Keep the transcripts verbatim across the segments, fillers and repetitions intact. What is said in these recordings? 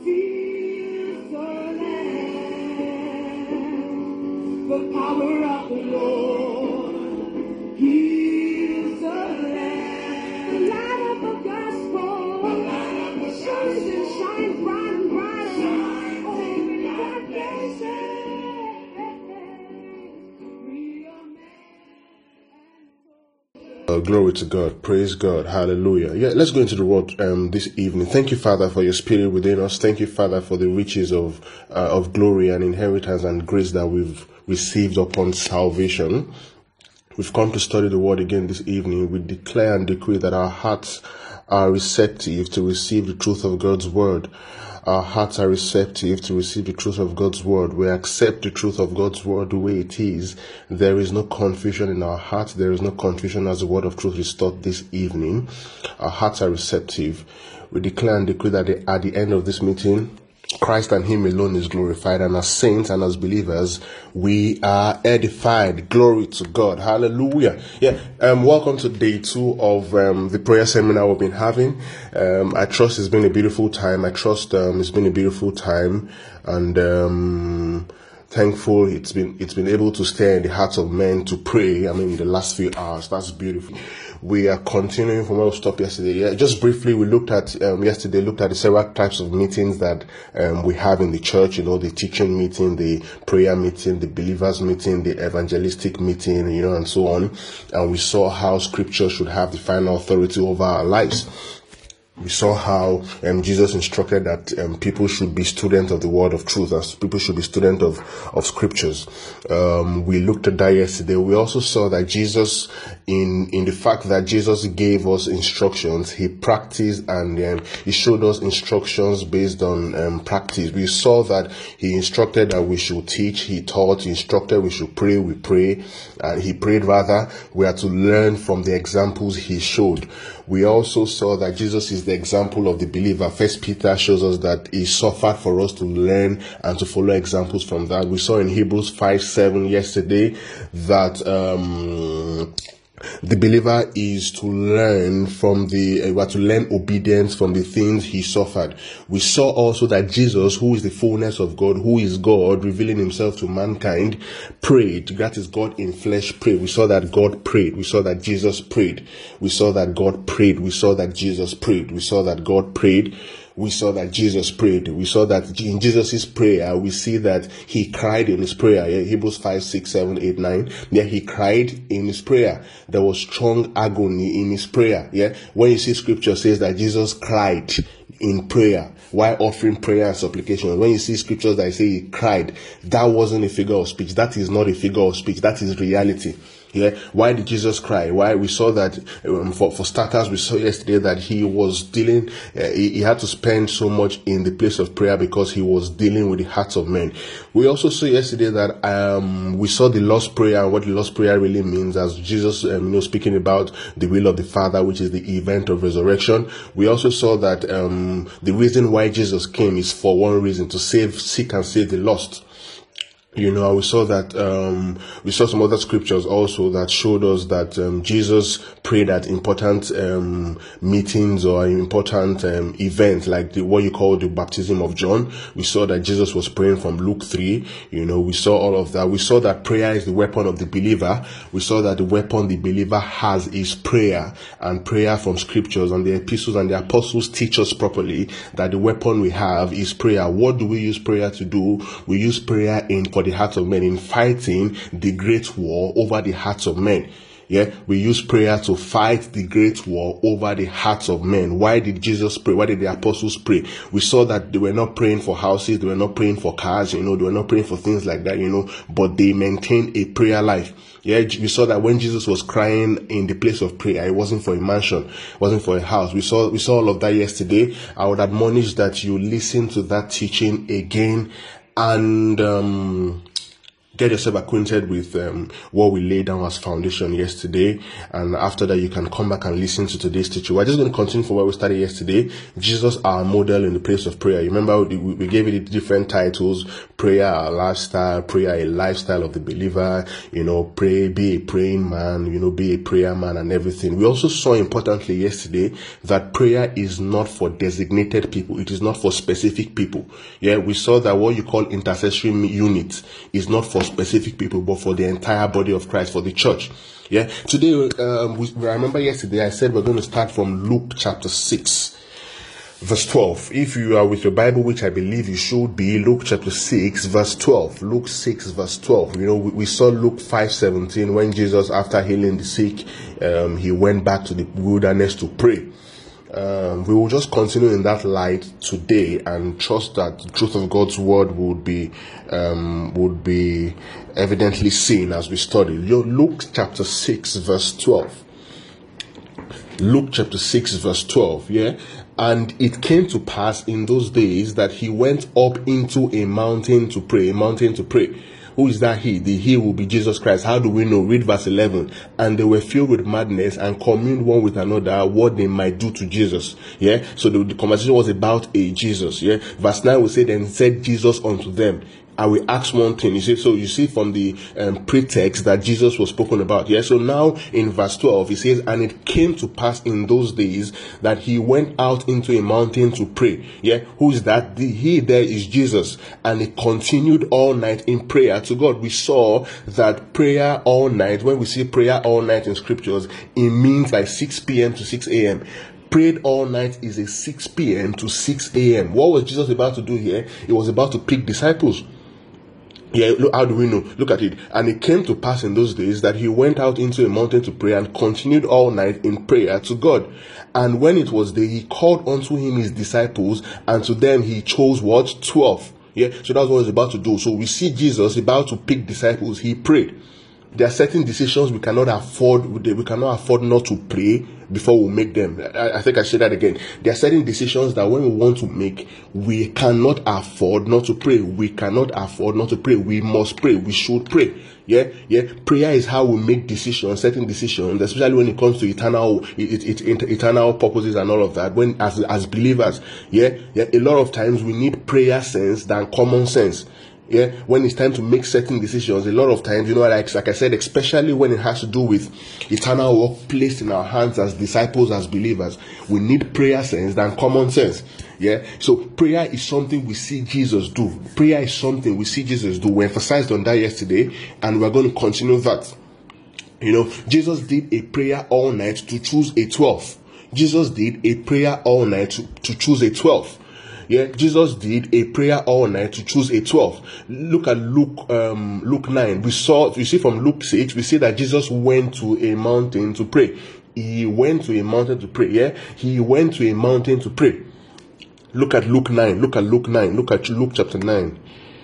Feel the land, the power of the Lord. Heals the land, the light of the gospel, the light of the shines and shine bright and brighter. Oh, in dark places, real man. Uh, glory to God. Praise God. Hallelujah. Yeah, let's go into the word um, this evening. Thank you, Father, for your spirit within us. Thank you, Father, for the riches of uh, of glory and inheritance and grace that we've received upon salvation. We've come to study the word again this evening. We declare and decree that our hearts are receptive to receive the truth of God's word. Our hearts are receptive to receive the truth of God's word. We accept the truth of God's word the way it is. There is no confusion in our hearts. There is no confusion as the word of truth is taught this evening. Our hearts are receptive. We declare and decree that at the end of this meeting, Christ and Him alone is glorified, and as saints and as believers, we are edified. Glory to God. Hallelujah. Yeah. Um. Welcome to day two of um the prayer seminar we've been having. Um. I trust it's been a beautiful time. I trust um it's been a beautiful time, and um. Thankful it's been it's been able to stay in the hearts of men to pray. I mean, in the last few hours, that's beautiful. We are continuing from where we stopped yesterday. Yeah, just briefly, we looked at um, yesterday. Looked at the several types of meetings that um, we have in the church. You know, the teaching meeting, the prayer meeting, the believers meeting, the evangelistic meeting. You know, and so on. And we saw how Scripture should have the final authority over our lives. We saw how um, Jesus instructed that um, people should be students of the word of truth, as people should be students of, of scriptures. Um, we looked at that yesterday. We also saw that Jesus, in, in the fact that Jesus gave us instructions, he practiced and um, he showed us instructions based on um, practice. We saw that he instructed that we should teach, he taught, he instructed we should pray, we pray, and he prayed rather. We are to learn from the examples he showed. We also saw that Jesus is the example of the believer. First Peter shows us that he suffered for us to learn and to follow examples from that. We saw in Hebrews five seven yesterday that um the believer is to learn from the, uh, to learn obedience from the things he suffered. We saw also that Jesus, who is the fullness of God, who is God, revealing himself to mankind, prayed. That is God in flesh prayed. We saw that God prayed. We saw that Jesus prayed. We saw that God prayed. We saw that Jesus prayed. We saw that God prayed. We saw that Jesus prayed. We saw that in Jesus' prayer, we see that he cried in his prayer. Yeah? Hebrews five, six, seven, eight, nine. Yeah, he cried in his prayer. There was strong agony in his prayer. Yeah, when you see scripture says that Jesus cried in prayer while offering prayer and supplication, when you see scriptures that say he cried, that wasn't a figure of speech. That is not a figure of speech. That is reality. Yeah. Why did Jesus cry? Why? We saw that um, for, for starters, we saw yesterday that he was dealing, uh, he, he had to spend so much in the place of prayer because he was dealing with the hearts of men. We also saw yesterday that um, we saw the Lord's Prayer and what the Lord's Prayer really means, as Jesus, um, you know, speaking about the will of the Father, which is the event of resurrection. We also saw that um, the reason why Jesus came is for one reason: to save, seek and save the lost. You know, we saw that, um, we saw some other scriptures also that showed us that, um, Jesus prayed at important, um, meetings or important, um, events, like the, what you call the baptism of John. We saw that Jesus was praying from Luke three. You know, we saw all of that. We saw that prayer is the weapon of the believer. We saw that the weapon the believer has is prayer, and prayer from scriptures, and the epistles and the apostles teach us properly that the weapon we have is prayer. What do we use prayer to do? We use prayer in the hearts of men, in fighting the great war over the hearts of men. Yeah, we use prayer to fight the great war over the hearts of men. Why did Jesus pray? Why did the apostles pray? We saw that they were not praying for houses, they were not praying for cars, you know, they were not praying for things like that, you know, but they maintained a prayer life. Yeah, we saw that when Jesus was crying in the place of prayer, it wasn't for a mansion, it wasn't for a house. We saw we saw all of that yesterday. I would admonish that you listen to that teaching again. And um, get yourself acquainted with um, what we laid down as foundation yesterday, and after that you can come back and listen to today's teaching. We're just going to continue from where we started yesterday. Jesus, our model in the place of prayer. You remember we, we gave it different titles: prayer, our lifestyle; prayer, a lifestyle of the believer; you know, pray, be a praying man; you know, be a prayer man, and everything. We also saw importantly yesterday that prayer is not for designated people; it is not for specific people. Yeah, we saw that what you call intercessory unit is not for specific people, but for the entire body of Christ, for the church. Yeah. Today, um, we, I remember yesterday I said we're going to start from Luke chapter six, verse twelve. If you are with your Bible, which I believe you should be, Luke chapter six, verse twelve. Luke six, verse twelve. You know, we, we saw Luke five seventeen when Jesus, after healing the sick, um, he went back to the wilderness to pray. Um, we will just continue in that light today and trust that the truth of God's word would be um, would be evidently seen as we study. Luke chapter six, verse twelve. Luke chapter six, verse twelve. Yeah. And it came to pass in those days that he went up into a mountain to pray, a mountain to pray. Who is that he? The he will be Jesus Christ. How do we know? Read verse eleven. And they were filled with madness and communed one with another what they might do to Jesus. Yeah. So the, the conversation was about a Jesus. Yeah. Verse nine will say, then said Jesus unto them, I will ask one thing. You see, so you see from the um, pretext that Jesus was spoken about. Yeah. So now in verse twelve, he says, and it came to pass in those days that he went out into a mountain to pray. Yeah. Who is that? The he there is Jesus. And he continued all night in prayer to God. We saw that prayer all night, when we see prayer all night in scriptures, it means like six p.m. to six a.m. Prayed all night is a six p.m. to six a.m. What was Jesus about to do here? He was about to pick disciples. Yeah, look, how do we know? Look at it. And it came to pass in those days that he went out into a mountain to pray and continued all night in prayer to God. And when it was day, he called unto him his disciples, and to them he chose what? Twelve. Yeah, so that's what he's about to do. So we see Jesus about to pick disciples. He prayed. There are certain decisions we cannot afford, we cannot afford not to pray before we make them. I, I think I said that again. There are certain decisions that when we want to make, we cannot afford not to pray. We cannot afford not to pray. We must pray. We should pray. Yeah, yeah. Prayer is how we make decisions, certain decisions, especially when it comes to eternal, it, it, it, eternal purposes and all of that. When as as believers, yeah, yeah. A lot of times we need prayer sense than common sense. Yeah, when it's time to make certain decisions, a lot of times, you know, like, like I said, especially when it has to do with eternal work placed in our hands as disciples, as believers, we need prayer sense than common sense. Yeah, so prayer is something we see Jesus do. Prayer is something we see Jesus do. We emphasized on that yesterday, and we're going to continue that. You know, Jesus did a prayer all night to choose a twelve. Jesus did a prayer all night to, to choose a twelve. Yeah, Jesus did a prayer all night to choose a twelve. Look at Luke, um, Luke nine. We saw, you see from Luke six, we see that Jesus went to a mountain to pray. He went to a mountain to pray. Yeah, he went to a mountain to pray. Look at Luke nine. Look at Luke nine. Look at Luke chapter nine.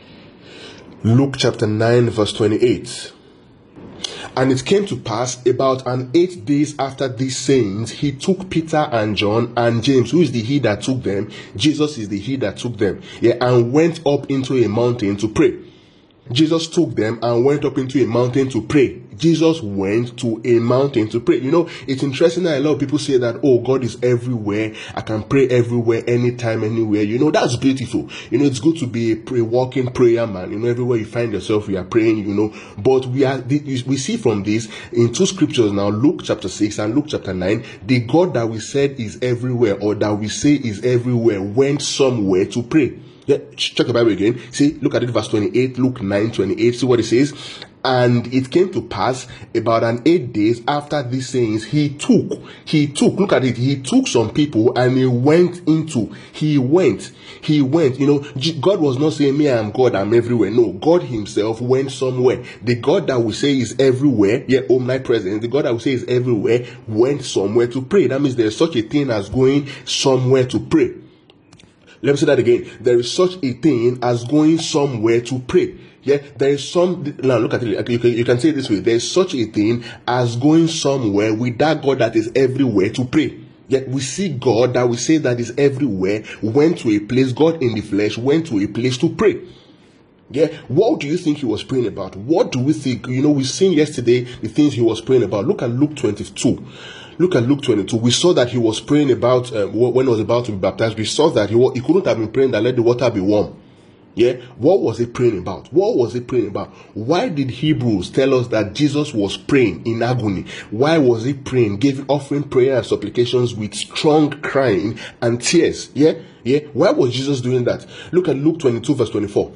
Luke chapter nine, verse twenty-eight. And it came to pass about an eight days after these sayings, he took Peter and John and James, who is the he that took them. Jesus is the he that took them. Yeah, and went up into a mountain to pray. Jesus took them and went up into a mountain to pray. Jesus went to a mountain to pray. You know, it's interesting that a lot of people say that, oh, God is everywhere. I can pray everywhere, anytime, anywhere. You know, that's beautiful. You know, it's good to be a pray, walking prayer man. You know, everywhere you find yourself, you are praying, you know. But we are, we see from this in two scriptures now, Luke chapter six and Luke chapter nine, the God that we said is everywhere, or that we say is everywhere, went somewhere to pray. Yeah, check the Bible again. See, look at it, verse twenty-eight, Luke nine twenty-eight. See what it says. And it came to pass about an eight days after these sayings, he took, he took, look at it, he took some people and he went into, he went, he went, you know, God was not saying, me, I am God, I'm everywhere. No, God himself went somewhere. The God that we say is everywhere, yeah, omnipresent, the God that we say is everywhere, went somewhere to pray. That means there's such a thing as going somewhere to pray. Let me say that again. There is such a thing as going somewhere to pray. Yeah, there is some, now look at it, you can, you can say it this way. There is such a thing as going somewhere with that God that is everywhere to pray. Yet we see God that we say that is everywhere, went to a place, God in the flesh, went to a place to pray. Yeah, what do you think he was praying about? What do we think? You know, we've seen yesterday the things he was praying about. Look at Luke twenty-two. Look at Luke twenty-two. We saw that he was praying about um, when he was about to be baptized. We saw that he, he couldn't have been praying that let the water be warm. Yeah, what was he praying about? What was he praying about? Why did Hebrews tell us that Jesus was praying in agony? Why was he praying, giving, offering prayer and supplications with strong crying and tears? Yeah, yeah. Why was Jesus doing that? Look at Luke twenty-two, verse twenty-four.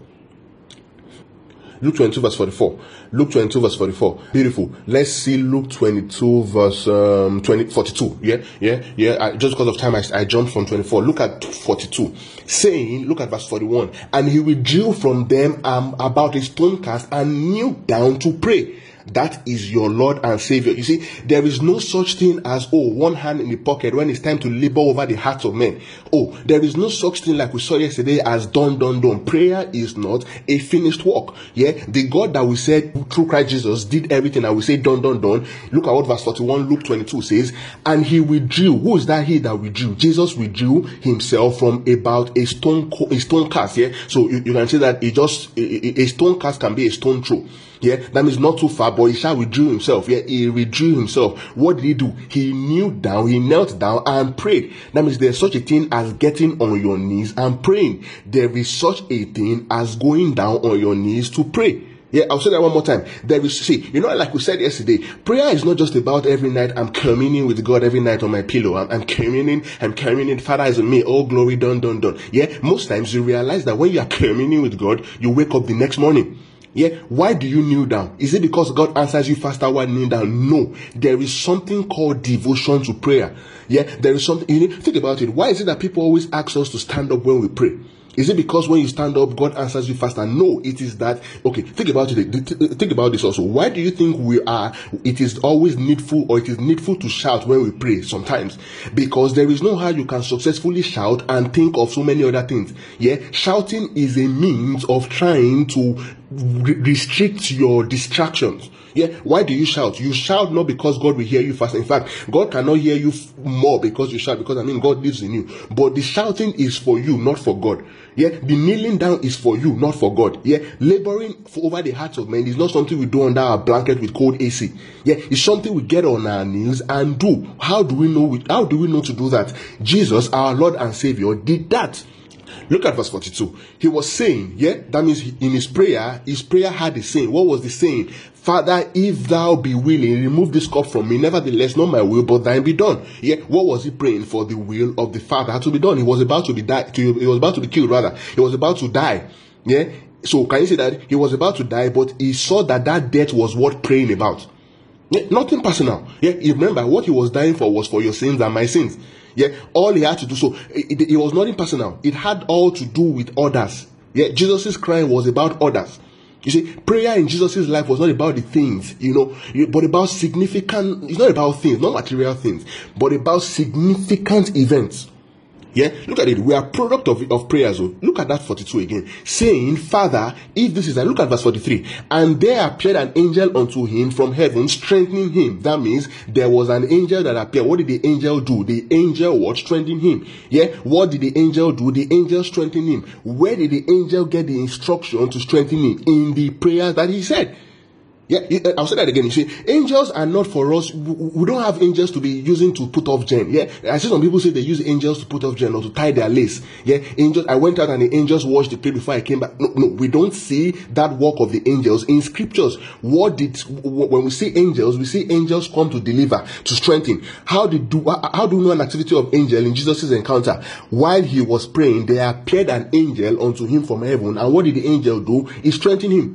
Luke twenty-two, verse forty-four. Luke twenty-two, verse forty-four. Beautiful. Let's see Luke twenty-two, verse um, twenty, forty-two. Yeah, yeah, yeah. I, just because of time, I, I jumped from twenty-four. Look at forty-two. Saying, look at verse forty-one. And he withdrew from them um, about a stone cast and kneeled down to pray. That is your Lord and Savior. You see, there is no such thing as, oh, one hand in the pocket when it's time to labor over the hearts of men. Oh, there is no such thing like we saw yesterday as done, done, done. Prayer is not a finished work. Yeah, the God that we said through Christ Jesus did everything and we say done, done, done. Look at what verse forty-one, Luke twenty-two says. And he withdrew. Who is that he that withdrew? Jesus withdrew himself from about a stone, a stone cast. Yeah, so you, you can say that it just, a, a stone cast can be a stone throw. Yeah, that means not too far, but he shall withdrew himself. Yeah, he withdrew himself. What did he do? He kneeled down, he knelt down and prayed. That means there's such a thing as getting on your knees and praying. There is such a thing as going down on your knees to pray. Yeah, I'll say that one more time. There is, see, you know, like we said yesterday, prayer is not just about every night I'm communing with God every night on my pillow. I'm, I'm communing, I'm communing, Father is on me, oh glory, done, done, done. Yeah, most times you realize that when you are communing with God, you wake up the next morning. Yeah, why do you kneel down? Is it because God answers you faster while kneeling down? No, there is something called devotion to prayer. Yeah, there is something, you need, think about it. Why is it that people always ask us to stand up when we pray? Is it because when you stand up, God answers you faster? No, it is that, okay, think about it. Think about this also. Why do you think we are, it is always needful or it is needful to shout when we pray sometimes? Because there is no how you can successfully shout and think of so many other things. Yeah, shouting is a means of trying to re- restrict your distractions. Yeah, why do you shout? You shout not because God will hear you faster. In fact, God cannot hear you f- more because you shout, because I mean God lives in you. But the shouting is for you, not for God. Yeah, the kneeling down is for you, not for God. Yeah, laboring for over the hearts of men is not something we do under our blanket with cold A C. Yeah, it's something we get on our knees and do. How do we know? We, how do we know to do that? Jesus, our Lord and Savior, did that. Look at verse forty-two. He was saying, yeah, that means in his prayer, his prayer had a saying. What was the saying? Father, if thou be willing, remove this cup from me. Nevertheless, not my will, but thine be done. Yeah, what was he praying for? The will of the Father had to be done. He was about to be die. To, he was about to be killed, rather. He was about to die. Yeah. So can you say that he was about to die, but he saw that that death was worth praying about? Yeah, nothing personal. Yeah, you remember what he was dying for was for your sins and my sins. Yeah, all he had to do. So it, it, it was nothing personal. It had all to do with others. Yeah, Jesus' crying was about others. You see, prayer in Jesus' life was not about the things, you know, but about significant, it's not about things, not material things, but about significant events. Yeah, look at it. We are product of, of prayers. So look at that forty-two again. Saying, Father, if this is, a, look at verse forty-three. And there appeared an angel unto him from heaven, strengthening him. That means there was an angel that appeared. What did the angel do? The angel what? Strengthen him. Yeah, what did the angel do? The angel strengthened him. Where did the angel get the instruction to strengthen him? In the prayers that he said. Yeah, I'll say that again. You see, angels are not for us. We don't have angels to be using to put off gen. Yeah, I see some people say they use angels to put off gen or to tie their lace. Yeah, angels. I went out and the angels washed the plate before I came back. No, no, we don't see that work of the angels in scriptures. What did when we see angels, we see angels come to deliver, to strengthen. How did do? How do we know an activity of angel in Jesus' encounter? While he was praying, there appeared an angel unto him from heaven, and what did the angel do? He strengthened him.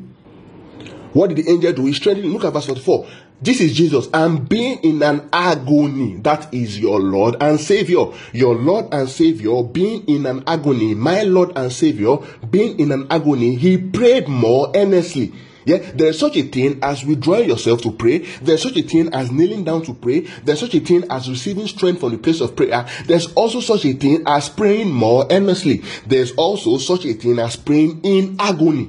What did the angel do? He strengthened him. Look at verse forty-four. This is Jesus. And being in an agony, that is your Lord and Savior. Your Lord and Savior, being in an agony, my Lord and Savior, being in an agony, he prayed more earnestly. Yeah, there is such a thing as withdrawing yourself to pray. There's such a thing as kneeling down to pray. There's such a thing as receiving strength from the place of prayer. There's also such a thing as praying more earnestly. There's also such a thing as praying in agony.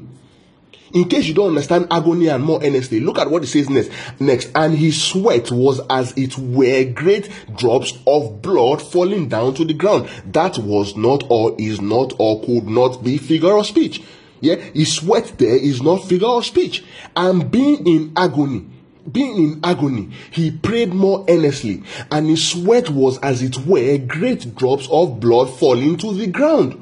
In case you don't understand agony and more earnestly, look at what it says next. Next, and his sweat was as it were great drops of blood falling down to the ground. That was not or is not or could not be figure of speech. Yeah, his sweat there is not figure of speech. And being in agony, being in agony, he prayed more earnestly, and his sweat was as it were great drops of blood falling to the ground.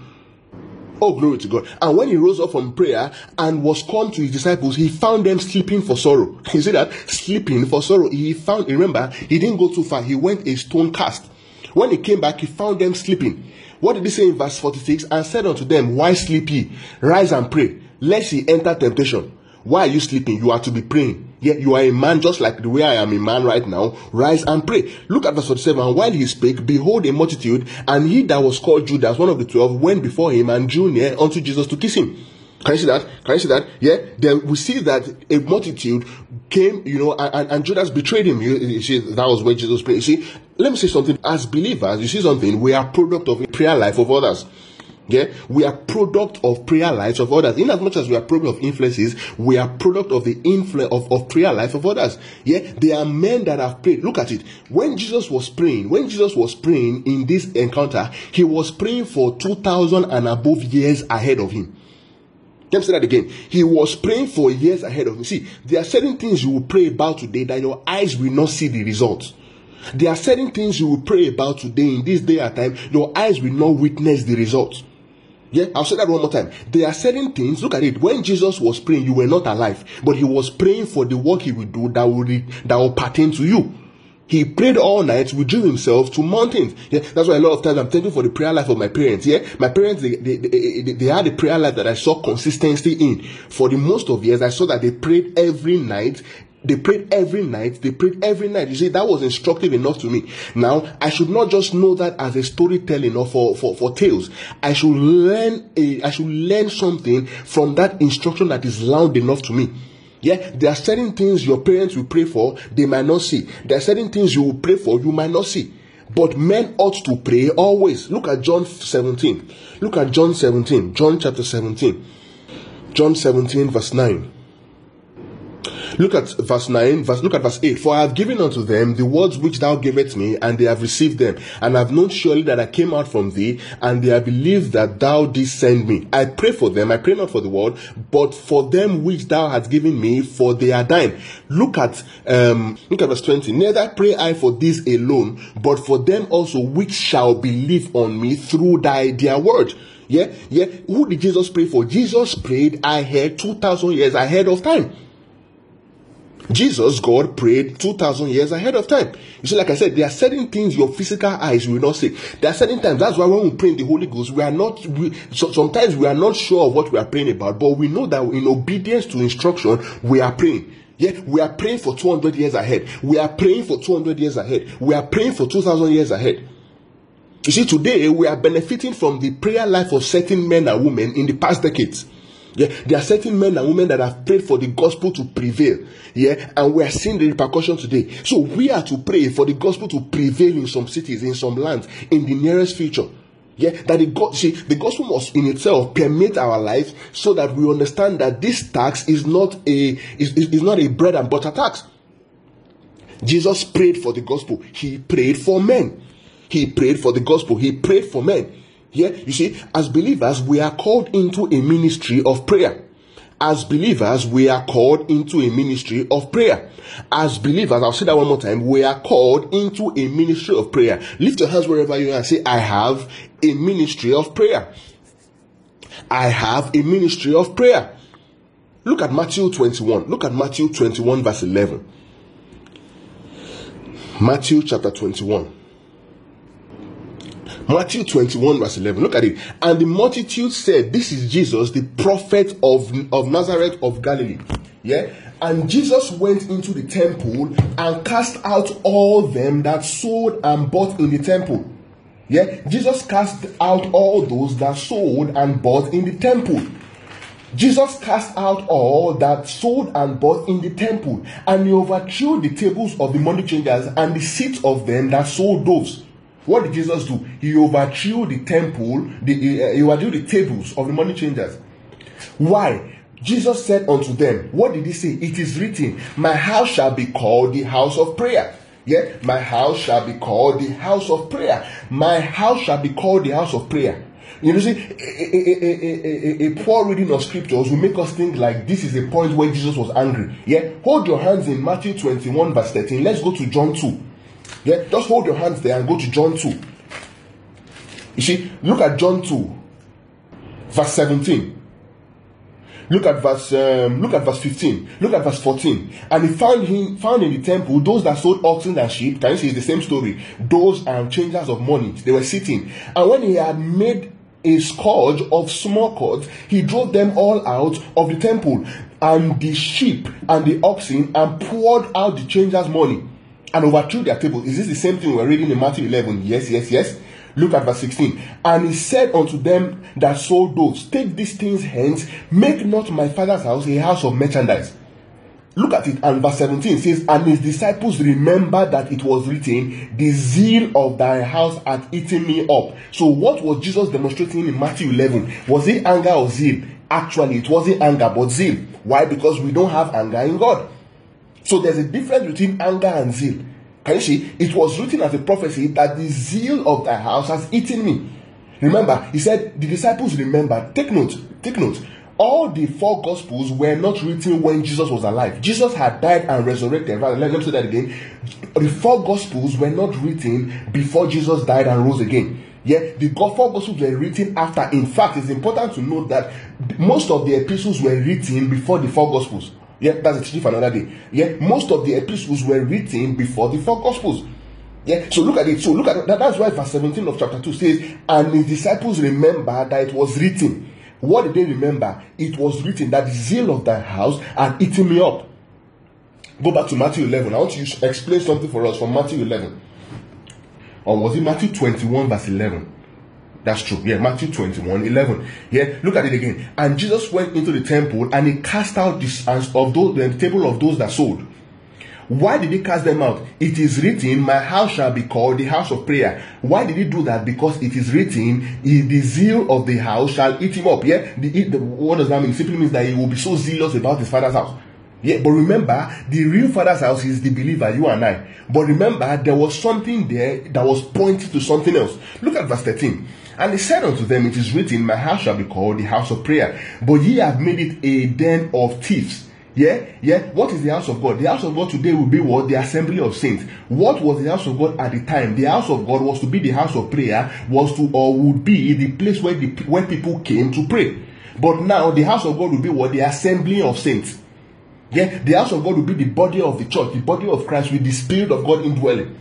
Oh, glory to God. And when he rose up from prayer and was come to his disciples, he found them sleeping for sorrow. You see that? Sleeping for sorrow. He found, remember, he didn't go too far. He went a stone cast. When he came back, he found them sleeping. What did he say in verse forty-six? And said unto them, why sleep ye? Rise and pray, lest ye enter temptation. Why are you sleeping? You are to be praying. Yeah, you are a man just like the way I am a man right now. Rise and pray. Look at verse forty-seven. And while he spake, behold a multitude, and he that was called Judas, one of the twelve, went before him and drew near unto Jesus to kiss him. Can you see that? Can you see that? Yeah. Then we see that a multitude came, you know, and, and Judas betrayed him. You, you see, that was where Jesus prayed. You see, let me say something. As believers, you see something. We are product of a prayer life of others. Yeah, we are product of prayer lives of others. In as much as we are product of influences, we are product of the influence of, of prayer life of others. Yeah, there are men that have prayed. Look at it. When Jesus was praying, when Jesus was praying in this encounter, he was praying for two thousand and above years ahead of him. Let me say that again. He was praying for years ahead of him. See, there are certain things you will pray about today that your eyes will not see the results. There are certain things you will pray about today in this day and time, your eyes will not witness the results. Yeah, I'll say that one more time. There are certain things, look at it, when Jesus was praying, you were not alive, but he was praying for the work he would do that will, that will pertain to you. He prayed all night, withdrew himself to mountains. Yeah, that's why a lot of times I'm thankful for the prayer life of my parents. Yeah, my parents, they, they, they, they, they had a prayer life that I saw consistency in. For the most of years, I saw that they prayed every night. They prayed every night. They prayed every night. You see, that was instructive enough to me. Now, I should not just know that as a storytelling or for, for, for tales. I should learn a, I should learn something from that instruction that is loud enough to me. Yeah, there are certain things your parents will pray for, they might not see. There are certain things you will pray for, you might not see. But men ought to pray always. Look at John seventeen. Look at John seventeen. John chapter seventeen. John seventeen verse nine. Look at verse nine, verse, look at verse eight. For I have given unto them the words which thou gavest me, and they have received them, and have known surely that I came out from thee, and they have believed that thou didst send me. I pray for them, I pray not for the world, but for them which thou hast given me, for they are thine. Look at um look at verse twenty. Neither pray I for this alone, but for them also which shall believe on me through thy dear word. Yeah, yeah. Who did Jesus pray for? Jesus prayed ahead two thousand years ahead of time. Jesus, God, prayed two thousand years ahead of time. You see, like I said, there are certain things your physical eyes will not see. There are certain times, that's why when we pray in the Holy Ghost, we are not, we, so sometimes we are not sure of what we are praying about, but we know that in obedience to instruction, we are praying. Yeah, we are praying for two hundred years ahead. We are praying for two hundred years ahead. We are praying for two thousand years ahead. You see, today we are benefiting from the prayer life of certain men and women in the past decades. Yeah, there are certain men and women that have prayed for the gospel to prevail. Yeah, and we are seeing the repercussion today. So we are to pray for the gospel to prevail in some cities, in some lands, in the nearest future. Yeah, that the God, see, the gospel must in itself permeate our lives so that we understand that this tax is not a is, is not a bread and butter tax. Jesus prayed for the gospel. He prayed for men. He prayed for the gospel. He prayed for men. Yeah, you see, as believers, we are called into a ministry of prayer. As believers, we are called into a ministry of prayer. As believers, I'll say that one more time, we are called into a ministry of prayer. Lift your hands wherever you are and say, I have a ministry of prayer. I have a ministry of prayer. Look at Matthew twenty-one. Look at Matthew twenty-one verse eleven. Matthew chapter twenty-one. Matthew twenty-one verse eleven. Look at it. And the multitude said, this is Jesus, the prophet of, of Nazareth of Galilee. Yeah. And Jesus went into the temple and cast out all them that sold and bought in the temple. Yeah. Jesus cast out all those that sold and bought in the temple. Jesus cast out all that sold and bought in the temple, and he overthrew the tables of the money changers and the seats of them that sold doves. What did Jesus do? He overthrew the temple, the, uh, he overthrew the tables of the money changers. Why? Jesus said unto them, what did he say? It is written, my house shall be called the house of prayer. Yeah, my house shall be called the house of prayer. My house shall be called the house of prayer. You know, see, a, a, a, a, a poor reading of scriptures will make us think like this is a point where Jesus was angry. Yeah, hold your hands in Matthew twenty-one verse thirteen. Let's go to John two. Yeah, just hold your hands there and go to John two. You see, look at John two, verse seventeen. Look at verse um, look at verse fifteen. Look at verse fourteen. And he found him found in the temple those that sold oxen and sheep. Can you see it's the same story? Those um, changers of money. They were sitting. And when he had made a scourge of small cords, he drove them all out of the temple, and the sheep and the oxen, and poured out the changers' money, and overthrew their tables. Is this the same thing we're reading in Matthew eleven? Yes, yes, yes. Look at verse sixteen. And he said unto them that sold those, take these things hence, make not my father's house a house of merchandise. Look at it, and verse seventeen says, and his disciples remembered that it was written, the zeal of thy house hath eaten me up. So what was Jesus demonstrating in Matthew eleven? Was it anger or zeal? Actually, it wasn't anger but zeal. Why? Because we don't have anger in God. So there's a difference between anger and zeal. Can you see? It was written as a prophecy that the zeal of thy house has eaten me. Remember, he said, the disciples remembered. Take note, take note. All the four gospels were not written when Jesus was alive. Jesus had died and resurrected. Let me say that again. The four gospels were not written before Jesus died and rose again. Yeah, the four gospels were written after. In fact, it's important to note that most of the epistles were written before the four gospels. Yeah, that's a teaching for another day. Yeah, most of the epistles were written before the four gospels. Yeah, so look at it. So look at that. That's why verse seventeen of chapter two says, and his disciples remember that it was written. What did they remember? It was written that the zeal of thy house had eaten me up. Go back to Matthew eleven. I want you to explain something for us from Matthew eleven. Or was it Matthew twenty-one verse eleven? That's true. Yeah, Matthew twenty-one, eleven. Yeah, look at it again. And Jesus went into the temple and he cast out the hands of those, the table of those that sold. Why did he cast them out? It is written, my house shall be called the house of prayer. Why did he do that? Because it is written, the zeal of the house shall eat him up. Yeah, the, the, what does that mean? It simply means that he will be so zealous about his father's house. Yeah, but remember, the real father's house is the believer, you and I. But remember, there was something there that was pointing to something else. Look at verse thirteen. And he said unto them, it is written, my house shall be called the house of prayer, but ye have made it a den of thieves. Yeah, yeah. What is the house of God? The house of God today will be what? The assembly of saints. What was the house of God at the time? The house of God was to be the house of prayer, was to or would be the place where the where people came to pray. But now the house of God will be what? The assembly of saints. Yeah, the house of God will be the body of the church, the body of Christ with the Spirit of God indwelling.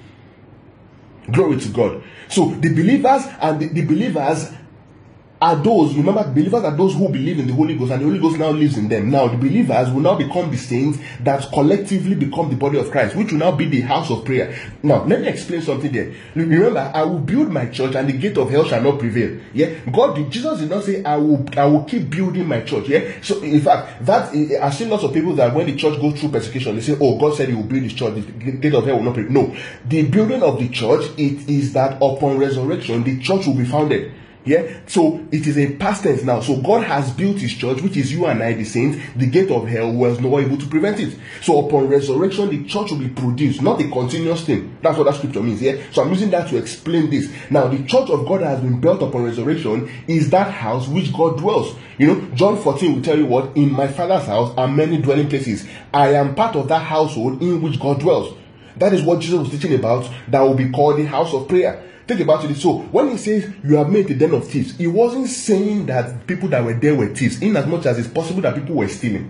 Glory to God. So the believers and the, the believers are those, remember, believers are those who believe in the Holy Ghost, and the Holy Ghost now lives in them. Now the believers will now become the saints that collectively become the body of Christ, which will now be the house of prayer. Now let me explain something there. Remember, I will build my church and the gate of hell shall not prevail. Yeah, God did, Jesus did not say I will I will keep building my church. Yeah, so in fact, that I've seen lots of people that when the church goes through persecution, they say, oh, God said he will build his church, the gate of hell will not prevail. No, the building of the church, it is that upon resurrection the church will be founded. Yeah, so it is a past tense now. So God has built his church, which is you and I, the saints. The gate of hell was not able to prevent it. So upon resurrection, the church will be produced, not a continuous thing. That's what that scripture means. Yeah, so I'm using that to explain this. Now, the church of God has been built upon resurrection is that house which God dwells. You know, John fourteen will tell you what? In my Father's house are many dwelling places. I am part of that household in which God dwells. That is what Jesus was teaching about. That will be called the house of prayer. Think about it. So when he says you have made a den of thieves, he wasn't saying that people that were there were thieves, in as much as it's possible that people were stealing.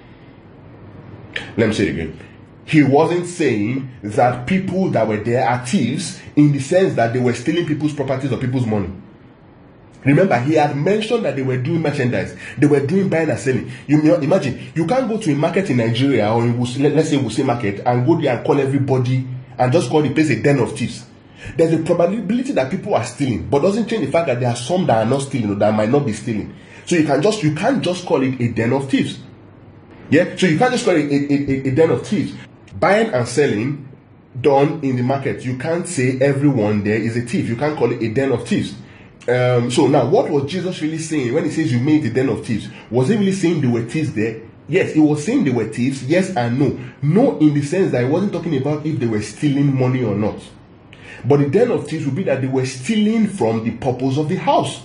Let me say it again. He wasn't saying that people that were there are thieves in the sense that they were stealing people's properties or people's money. Remember, he had mentioned that they were doing merchandise. They were doing buying and selling. You may imagine, you can't go to a market in Nigeria or in, let's say Wuse Market, and go there and call everybody and just call the place a den of thieves. There's a probability that people are stealing, but doesn't change the fact that there are some that are not stealing or that might not be stealing. So you can just you can't just call it a den of thieves. Yeah, so you can't just call it a, a, a den of thieves. Buying and selling done in the market, you can't say everyone there is a thief. You can't call it a den of thieves. Um, so now, what was Jesus really saying when he says you made a den of thieves? Was he really saying there were thieves there? Yes, he was saying they were thieves. Yes and no. No, in the sense that he wasn't talking about if they were stealing money or not. But the den of thieves would be that they were stealing from the purpose of the house.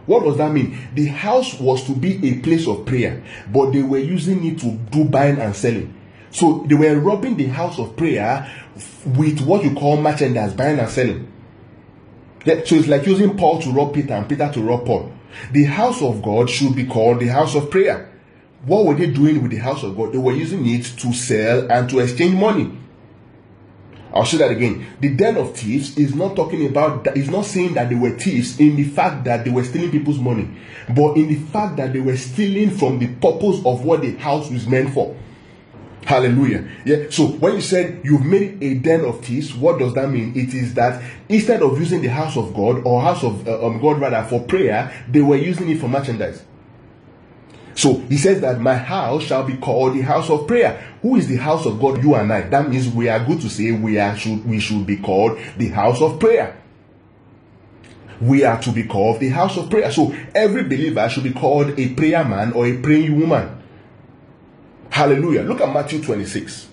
What does that mean? The house was to be a place of prayer, but they were using it to do buying and selling. So they were robbing the house of prayer with what you call merchandise, buying and selling. Yeah, so it's like using Paul to rob Peter and Peter to rob Paul. The house of God should be called the house of prayer. What were they doing with the house of God? They were using it to sell and to exchange money. I'll say that again. The den of thieves is not talking about that, is not saying that they were thieves in the fact that they were stealing people's money, but in the fact that they were stealing from the purpose of what the house was meant for. Hallelujah. Yeah. So when you said you've made a den of thieves, what does that mean? It is that instead of using the house of God or house of uh, um, God rather for prayer, they were using it for merchandise. So he says that my house shall be called the house of prayer. Who is the house of God? You and I. That means we are good to say we are should we should be called the house of prayer. We are to be called the house of prayer. So every believer should be called a prayer man or a praying woman. Hallelujah. Look at Matthew twenty-six.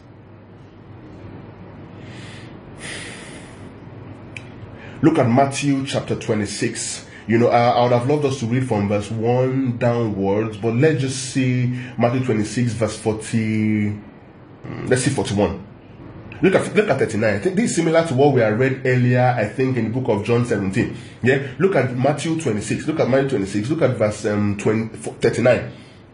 Look at Matthew chapter twenty-six. You know, I, I would have loved us to read from verse one downwards, but let's just see Matthew twenty-six, verse forty. Let's see forty-one. Look at look at thirty-nine. I think this is similar to what we had read earlier, I think, in the book of John seventeen. Yeah, look at Matthew twenty-six. Look at Matthew twenty-six. Look at verse um, twenty, thirty-nine.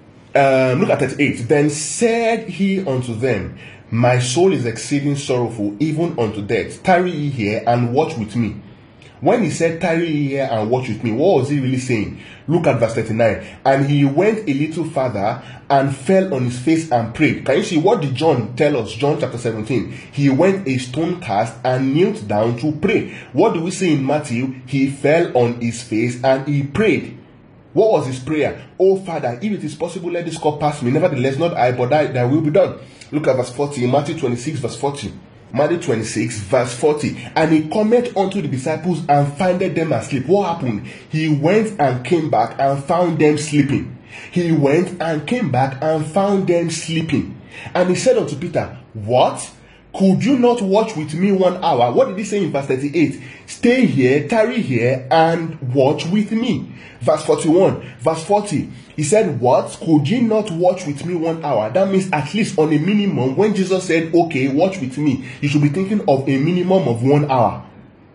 Um, look at thirty-eight. Then said he unto them, my soul is exceeding sorrowful, even unto death. Tarry ye here and watch with me. When he said, tarry ye here and watch with me, what was he really saying? Look at verse thirty-nine. And he went a little further and fell on his face and prayed. Can you see, what did John tell us? John chapter seventeen. He went a stone cast and knelt down to pray. What do we see in Matthew? He fell on his face and he prayed. What was his prayer? Oh Father, if it is possible, let this cup pass me. Nevertheless, not I, but thy, thy will be done. Look at verse forty. Matthew twenty-six, verse forty. Matthew twenty-six, verse forty. And he cometh unto the disciples and findeth them asleep. What happened? He went and came back and found them sleeping. He went and came back and found them sleeping. And he said unto Peter, what? Could you not watch with me one hour? What did he say in verse thirty-eight? Stay here, tarry here, and watch with me. Verse forty-one, verse forty. He said, what? Could you not watch with me one hour? That means at least on a minimum, when Jesus said, okay, watch with me, you should be thinking of a minimum of one hour.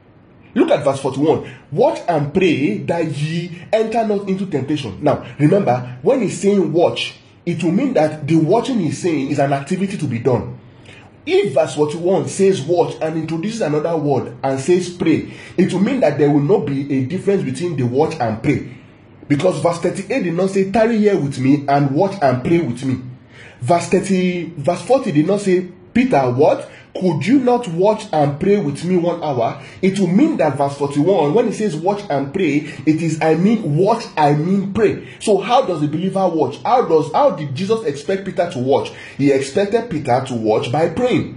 Look at verse forty-one. Watch and pray that ye enter not into temptation. Now, remember, when he's saying watch, it will mean that the watching he's saying is an activity to be done. If verse forty-one says watch and introduces another word and says pray, it will mean that there will not be a difference between the watch and pray. Because verse thirty-eight did not say tarry here with me and watch and pray with me. Verse thirty, verse forty did not say, Peter, what? Could you not watch and pray with me one hour? It will mean that verse forty-one, when it says watch and pray, it is I mean watch, I mean pray. So how does the believer watch? How does how did Jesus expect Peter to watch? He expected Peter to watch by praying.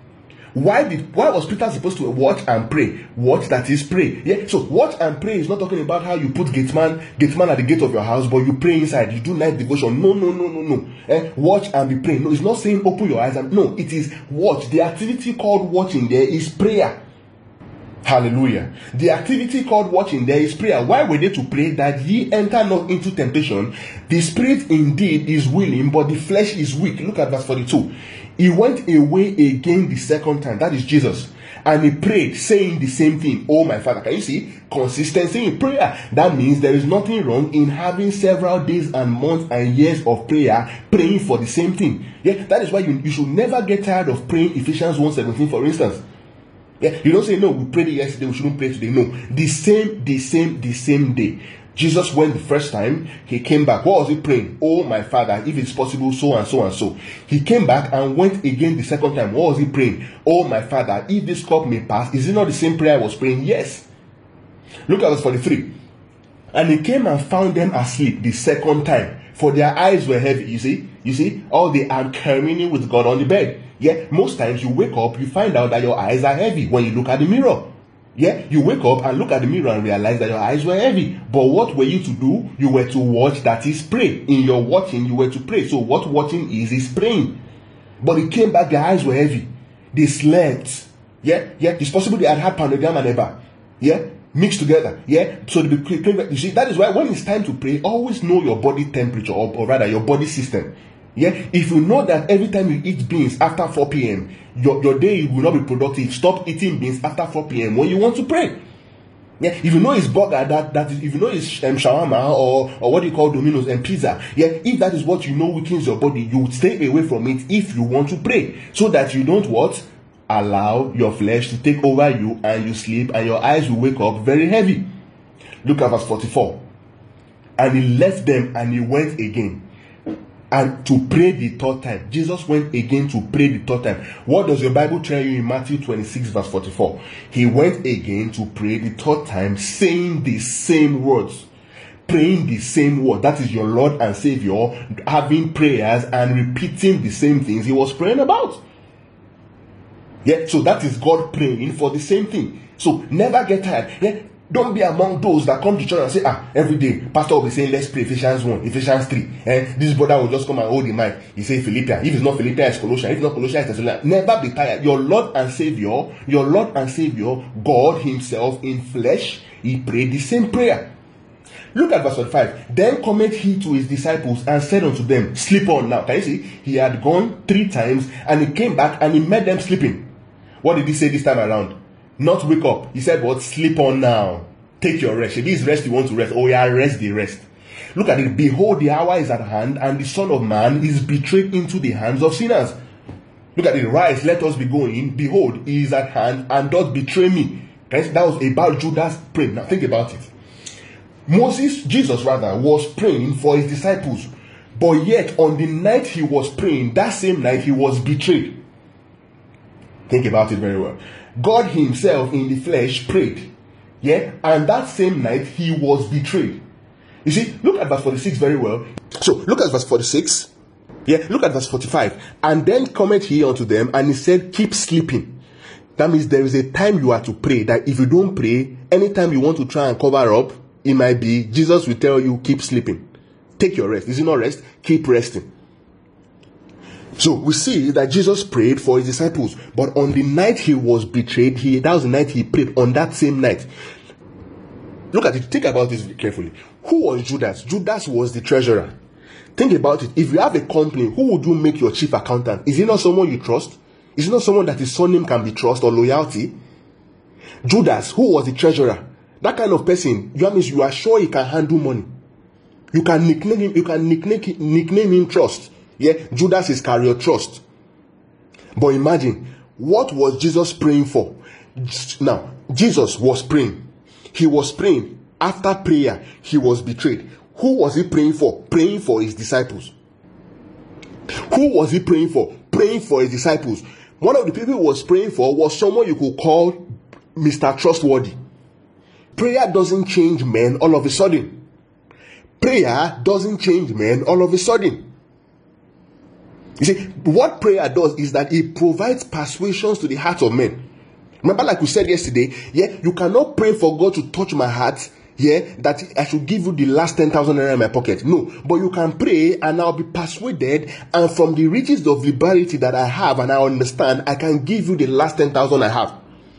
Why did why was Peter supposed to watch and pray? Watch, that is pray. Yeah. So watch and pray is not talking about how you put gate man, gate man at the gate of your house, but you pray inside. You do night devotion. No, no, no, no, no. Eh? Watch and be praying. No, it's not saying open your eyes and no. It is watch. The activity called watching there is prayer. Hallelujah. The activity called watching there is prayer. Why were they to pray? That ye enter not into temptation. The spirit indeed is willing, but the flesh is weak. Look at verse forty-two. He went away again the second time. That is Jesus. And he prayed, saying the same thing. Oh, my Father. Can you see? Consistency in prayer. That means there is nothing wrong in having several days and months and years of prayer, praying for the same thing. Yeah, that is why you, you should never get tired of praying Ephesians one seventeen, for instance. Yeah, you don't say, no, we prayed yesterday, we shouldn't pray today. No, the same, the same, the same day. Jesus went the first time, he came back. What was he praying? Oh, my Father, if it's possible, so and so and so. He came back and went again the second time. What was he praying? Oh, my Father, if this cup may pass. Is it not the same prayer I was praying? Yes. Look at verse forty-three. And he came and found them asleep the second time, for their eyes were heavy. You see? You see? All they are communing with God on the bed. Yeah, most times you wake up, you find out that your eyes are heavy when you look at the mirror. Yeah, you wake up and look at the mirror and realize that your eyes were heavy. But what were you to do? You were to watch, that is pray. In your watching, you were to pray. So what watching is, is praying. But he came back, their eyes were heavy. They slept. Yeah, yeah, it's possible they had had pounded and ever. Yeah, mixed together. Yeah. So the, you see, that is why when it's time to pray, always know your body temperature, or, or rather your body system. Yeah. If you know that every time you eat beans after four p.m., your, your day will not be productive, stop eating beans after four p.m. when you want to pray. Yeah, if you know it's burger, that that is, if you know it's um, shawarma or or what do you call Domino's and pizza, yeah, if that is what you know weakens your body, you would stay away from it if you want to pray, so that you don't what allow your flesh to take over you and you sleep and your eyes will wake up very heavy. Look at verse forty-four. And he left them and he went again. And to pray the third time. Jesus went again to pray the third time. What does your Bible tell you in Matthew twenty-six verse forty-four? He went again to pray the third time, saying the same words. Praying the same word. That is your Lord and Savior having prayers and repeating the same things he was praying about. Yeah, so that is God praying for the same thing. So never get tired. Yeah, don't be among those that come to church and say, ah, every day, pastor will be saying, let's pray Ephesians one, Ephesians three. And this brother will just come and hold the mic. He say Philippians. If it's not Philippians, it's Colossians. If it's not Colossians, it's Thessalonians. Never be tired. Your Lord and Savior, your Lord and Savior, God himself in flesh, he prayed the same prayer. Look at verse forty-five. Then cometh he to his disciples and said unto them, sleep on now. Can you see? He had gone three times and he came back and he met them sleeping. What did he say this time around? Not wake up. He said what? Sleep on now. Take your rest. If this rest you want to rest, oh yeah, rest the rest. Look at it. Behold, the hour is at hand, and the Son of Man is betrayed into the hands of sinners. Look at it. Rise, let us be going. Behold, he is at hand, and doth betray me. That was about Judas praying. Now think about it. Moses, Jesus rather, was praying for his disciples. But yet, on the night he was praying, that same night he was betrayed. Think about it very well. God himself in the flesh prayed. Yeah, and that same night he was betrayed. You see, look at verse forty-six very well. So, look at verse forty-six. Yeah, look at verse forty-five. And then cometh he unto them, and he said, keep sleeping. That means there is a time you are to pray, that if you don't pray, anytime you want to try and cover up, it might be, Jesus will tell you, keep sleeping. Take your rest. Is it not rest? Keep resting. So we see that Jesus prayed for his disciples, but on the night he was betrayed, he that was the night he prayed, on that same night. Look at it, think about this carefully. Who was Judas? Judas was the treasurer. Think about it. If you have a company, who would you make your chief accountant? Is it not someone you trust? Is it not someone that his surname can be trust or loyalty? Judas, who was the treasurer? That kind of person, that means you are sure he can handle money. You can nickname him, you can nickname, nickname him trust. Yeah, Judas Iscariot trust. But imagine, what was Jesus praying for? Now, Jesus was praying. He was praying. After prayer, he was betrayed. Who was he praying for? Praying for his disciples. Who was he praying for? Praying for his disciples. One of the people he was praying for was someone you could call Mister Trustworthy. Prayer doesn't change men all of a sudden. Prayer doesn't change men all of a sudden. You see, what prayer does is that it provides persuasions to the hearts of men. Remember, like we said yesterday, yeah, you cannot pray for God to touch my heart, yeah, that I should give you the last ten thousand naira in my pocket. No, but you can pray and I'll be persuaded, and from the riches of liberty that I have and I understand, I can give you the last ten thousand I have.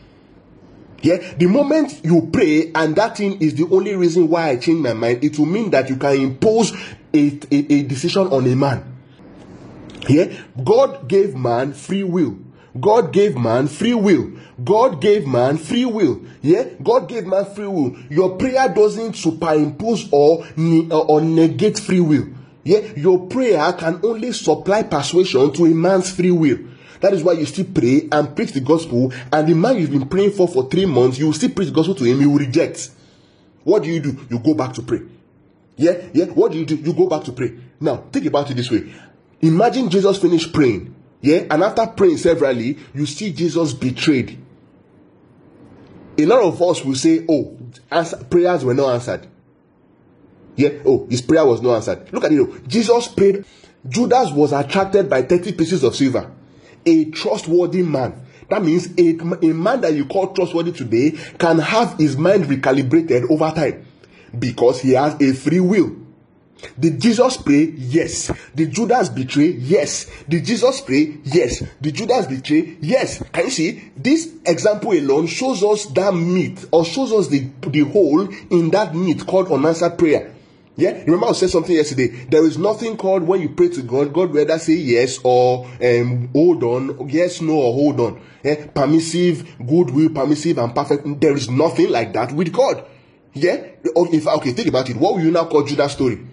Yeah, the moment you pray and that thing is the only reason why I change my mind, it will mean that you can impose a, a, a decision on a man. Yeah, God gave man free will. God gave man free will. God gave man free will. Yeah, God gave man free will. Your prayer doesn't superimpose or, or negate free will. Yeah, your prayer can only supply persuasion to a man's free will. That is why you still pray and preach the gospel, and the man you've been praying for for three months, you will still preach the gospel to him, he will reject. What do you do? You go back to pray. Yeah, yeah, what do you do? You go back to pray. Now, think about it this way. Imagine Jesus finished praying, yeah, and after praying severally, you see Jesus betrayed. A lot of us will say, oh, answer, prayers were not answered. Yeah, oh, his prayer was not answered. Look at it. Jesus prayed. Judas was attracted by thirty pieces of silver. A trustworthy man. That means a, a man that you call trustworthy today can have his mind recalibrated over time because he has a free will. Did Jesus pray? Yes. Did Judas betray? Yes. Did Jesus pray? Yes. Did Judas betray? Yes. Can you see? This example alone shows us that meat, or shows us the, the hole in that meat called unanswered prayer. Yeah, remember I said something yesterday. There is nothing called when you pray to God, God whether say yes or um, hold on, yes, no, or hold on. Yeah? Permissive, goodwill, permissive, and perfect. There is nothing like that with God. Yeah. If okay, think about it. What will you now call Judas' story?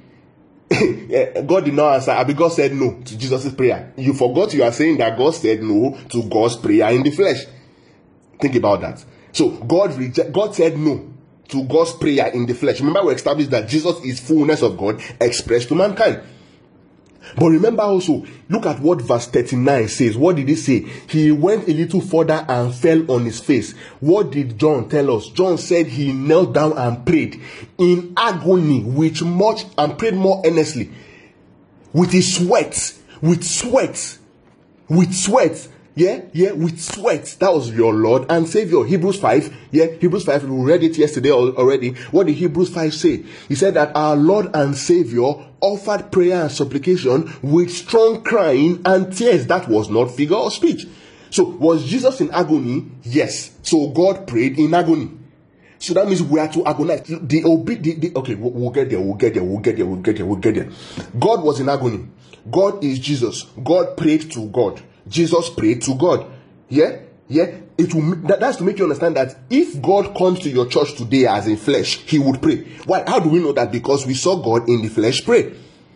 Yeah, God did not answer, but God said no to Jesus' prayer. You forgot you are saying that God said no to God's prayer in the flesh. Think about that. So God reject, God said no to God's prayer in the flesh. Remember, we established that Jesus is fullness of God expressed to mankind. But remember also, look at what verse thirty-nine says. What did he say? He went a little further and fell on his face. What did John tell us? John said he knelt down and prayed in agony, with much, and prayed more earnestly, with his sweat, with sweat, with sweat. Yeah, yeah, with sweat. That was your Lord and Savior. Hebrews five. Yeah, Hebrews five. We read it yesterday already. What did Hebrews five say? He said that our Lord and Savior offered prayer and supplication with strong crying and tears. That was not figure of speech. So, was Jesus in agony? Yes. So, God prayed in agony. So that means we are to agonize. The, obe- the, the okay, we'll, we'll get there, we'll get there, we'll get there, we'll get there, we'll get there. God was in agony. God is Jesus. God prayed to God. Jesus prayed to God. Yeah? Yeah? It will, that, that's to make you understand that if God comes to your church today as in flesh, he would pray. Why? How do we know that? Because we saw God in the flesh pray.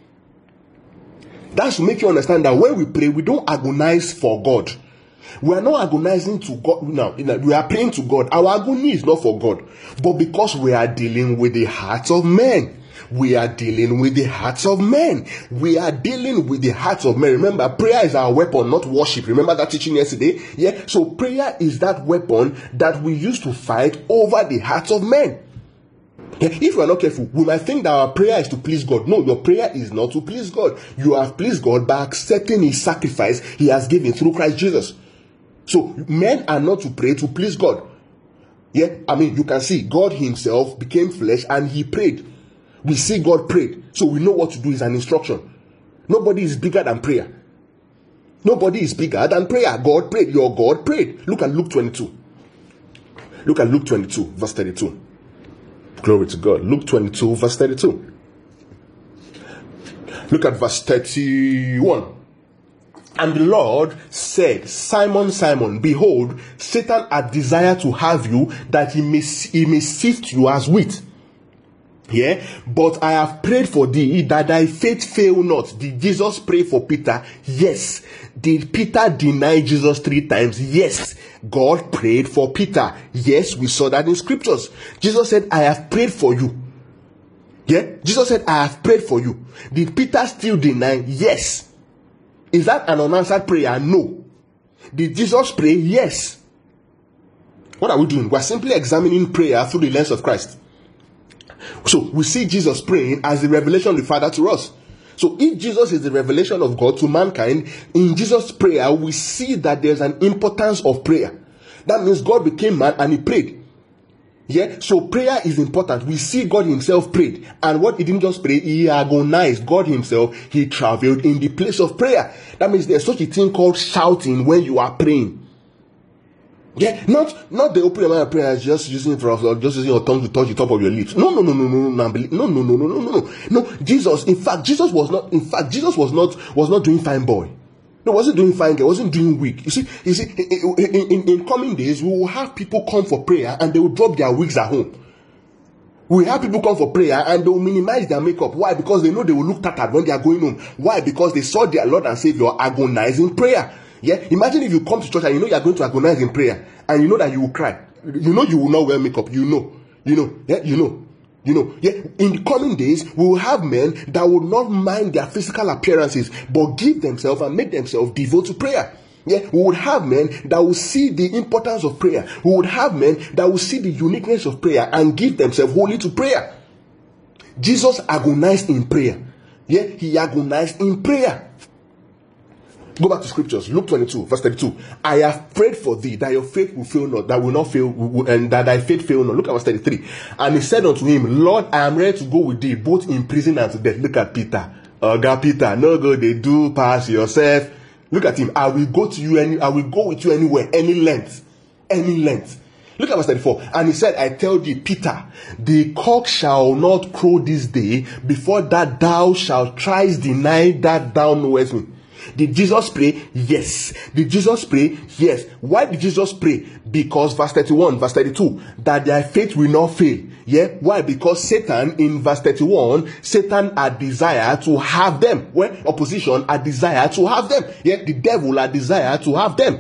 That's to make you understand that when we pray, we don't agonize for God. We are not agonizing to God now. We are praying to God. Our agony is not for God, but because we are dealing with the hearts of men. We are dealing with the hearts of men. We are dealing with the hearts of men. Remember, prayer is our weapon, not worship. Remember that teaching yesterday? Yeah. So prayer is that weapon that we use to fight over the hearts of men. Yeah. If we are not careful, we might think that our prayer is to please God. No, your prayer is not to please God. You have pleased God by accepting his sacrifice he has given through Christ Jesus. So men are not to pray to please God. Yeah. I mean, you can see God himself became flesh and he prayed. We see God prayed, so we know what to do is an instruction. Nobody is bigger than prayer. Nobody is bigger than prayer. God prayed. Your God prayed. Look at Luke twenty-two. Look at Luke twenty-two, verse thirty-two. Glory to God. Luke twenty-two, verse thirty-two. Look at verse thirty-one. And the Lord said, Simon, Simon, behold, Satan hath desired to have you, that he may, he may sift you as wheat. Yeah, but I have prayed for thee that thy faith fail not. Did Jesus pray for Peter? Yes. Did Peter deny Jesus three times? Yes. God prayed for Peter. Yes, we saw that in scriptures. Jesus said, I have prayed for you. Yeah, Jesus said, I have prayed for you. Did Peter still deny? Yes. Is that an unanswered prayer? No. Did Jesus pray? Yes. What are we doing? We're simply examining prayer through the lens of Christ. So we see Jesus praying as the revelation of the Father to us. So if Jesus is the revelation of God to mankind, in Jesus' prayer, we see that there's an importance of prayer. That means God became man and he prayed. Yeah, so prayer is important. We see God himself prayed. And what he didn't just pray, he agonized. God himself, he traveled in the place of prayer. That means there's such a thing called shouting when you are praying. Yeah, not not the open your mouth prayer is just using for just using your tongue to touch the top of your lips. No, no, no, no, no, no, no, no, no, no, no, no, no. Jesus, in fact, Jesus was not. In fact, Jesus was not was not doing fine boy. No, wasn't doing fine girl. Wasn't doing weak. You see, you see, in, in, in, in coming days, we will have people come for prayer and they will drop their wigs at home. We have people come for prayer and they will minimize their makeup. Why? Because they know they will look tattered when they are going home. Why? Because they saw their Lord and Savior agonizing prayer. Yeah, imagine if you come to church and you know you are going to agonize in prayer and you know that you will cry. You know you will not wear makeup. You know, you know, yeah, you know, you know. Yeah, in the coming days, we will have men that will not mind their physical appearances, but give themselves and make themselves devote to prayer. Yeah, we would have men that will see the importance of prayer. We would have men that will see the uniqueness of prayer and give themselves wholly to prayer. Jesus agonized in prayer. Yeah, he agonized in prayer. Go back to scriptures. Luke twenty-two, verse thirty-two. I have prayed for thee that your faith will fail not, that will not fail, and that thy faith fail not. Look at verse thirty-three. And he said unto him, Lord, I am ready to go with thee, both in prison and to death. Look at Peter. Oh, God, Peter, no go, they do pass yourself. Look at him. I will go to you any, I will go with you anywhere, any length, any length. Look at verse thirty-four. And he said, I tell thee, Peter, the cock shall not crow this day before that thou shalt thrice deny that thou knowest me. Did Jesus pray? Yes. Did Jesus pray? Yes. Why did Jesus pray? Because verse thirty-one, verse thirty-two, that their faith will not fail. Yeah. Why? Because Satan, in verse thirty-one, Satan had desire to have them. When opposition had desire to have them. Yeah. The devil had desire to have them.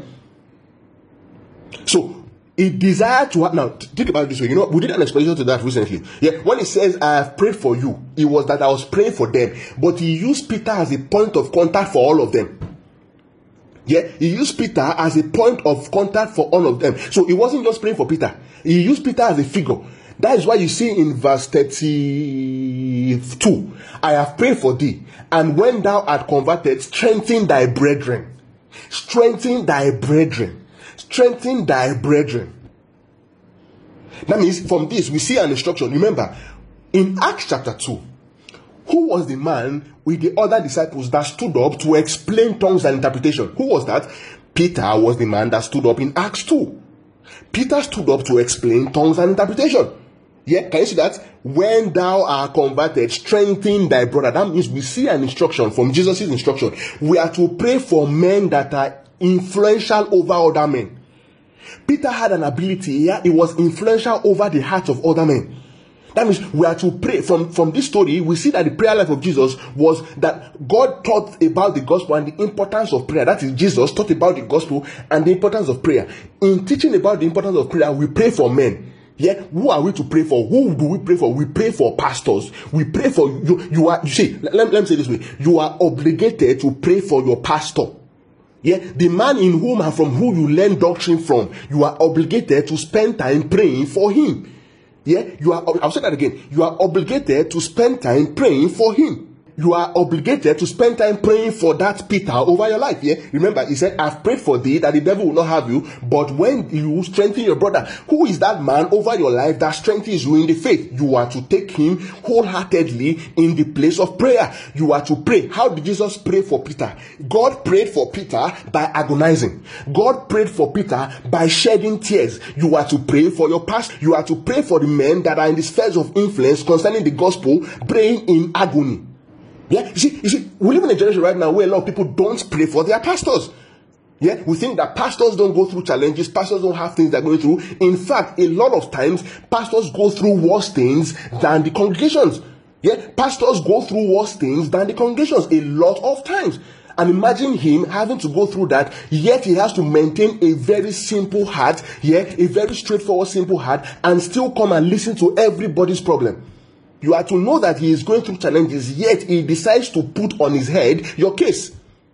So, he desired to have, now think about it this way, you know, we did an explanation to that recently. Yeah, when he says, I have prayed for you, it was that I was praying for them, but he used Peter as a point of contact for all of them. Yeah, he used Peter as a point of contact for all of them. So he wasn't just praying for Peter, he used Peter as a figure. That is why you see in verse thirty-two, I have prayed for thee, and when thou art converted, strengthen thy brethren. Strengthen thy brethren. Strengthen thy brethren. That means from this we see an instruction. Remember, in Acts chapter two, who was the man with the other disciples that stood up to explain tongues and interpretation? Who was that? Peter was the man that stood up in Acts two. Peter stood up to explain tongues and interpretation. Yeah, can you see that? When thou art converted, strengthen thy brother. That means we see an instruction from Jesus' instruction. We are to pray for men that are influential over other men. Peter had an ability, yeah, he was influential over the hearts of other men. That means we are to pray. From, from this story, we see that the prayer life of Jesus was that God taught about the gospel and the importance of prayer. That is, Jesus taught about the gospel and the importance of prayer. In teaching about the importance of prayer, we pray for men. Yeah, who are we to pray for? Who do we pray for? We pray for pastors. We pray for you. You are, you see, let, let me say this way. You are obligated to pray for your pastor. Yeah, the man in whom and from whom you learn doctrine from, you are obligated to spend time praying for him. Yeah, you are, I'll say that again. You are obligated to spend time praying for him. You are obligated to spend time praying for that Peter over your life. Yeah, remember, he said, I've prayed for thee that the devil will not have you, but when you strengthen your brother, who is that man over your life that strengthens you in the faith? You are to take him wholeheartedly in the place of prayer. You are to pray. How did Jesus pray for Peter? God prayed for Peter by agonizing. God prayed for Peter by shedding tears. You are to pray for your pastor. You are to pray for the men that are in the spheres of influence concerning the gospel, praying in agony. Yeah, you see, you see, we live in a generation right now where a lot of people don't pray for their pastors. Yeah, we think that pastors don't go through challenges, pastors don't have things they're going through. In fact, a lot of times, pastors go through worse things than the congregations. Yeah, pastors go through worse things than the congregations a lot of times. And imagine him having to go through that, yet he has to maintain a very simple heart, yeah, a very straightforward, simple heart, and still come and listen to everybody's problem. You are to know that he is going through challenges, yet he decides to put on his head your case.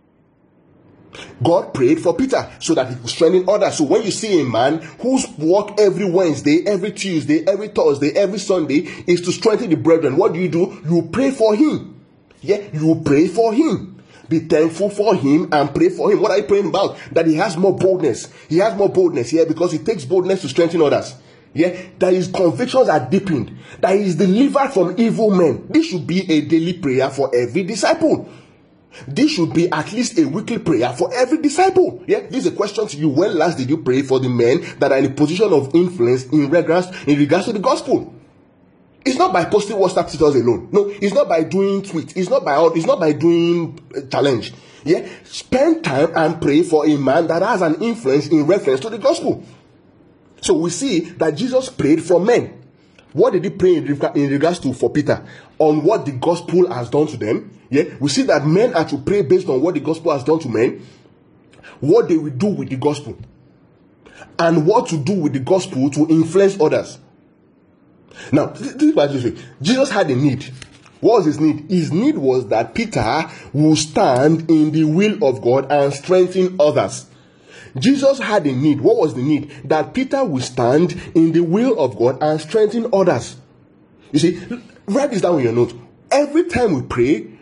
God prayed for Peter so that he could strengthen others. So when you see a man whose work every Wednesday, every Tuesday, every Thursday, every Sunday is to strengthen the brethren, what do you do? You pray for him. Yeah, you pray for him. Be thankful for him and pray for him. What are you praying about? That he has more boldness. He has more boldness, yeah, because it takes boldness to strengthen others. Yeah, that his convictions are deepened, that he is delivered from evil men. This should be a daily prayer for every disciple. This should be at least a weekly prayer for every disciple. Yeah, this is a question to you. When last did you pray for the men that are in a position of influence in regards in regards to the gospel? It's not by posting WhatsApp status alone. No, it's not by doing tweet. It's not by it's not by doing uh, challenge. Yeah, spend time and pray for a man that has an influence in reference to the gospel. So we see that Jesus prayed for men. What did he pray in regards to for Peter? On what the gospel has done to them. Yeah, we see that men are to pray based on what the gospel has done to men, what they will do with the gospel, and what to do with the gospel to influence others. Now, this is what Jesus had a need. What was his need? His need was that Peter will stand in the will of God and strengthen others. Jesus had a need. What was the need? That Peter will stand in the will of God and strengthen others. You see, write this down in your note. Every time we pray,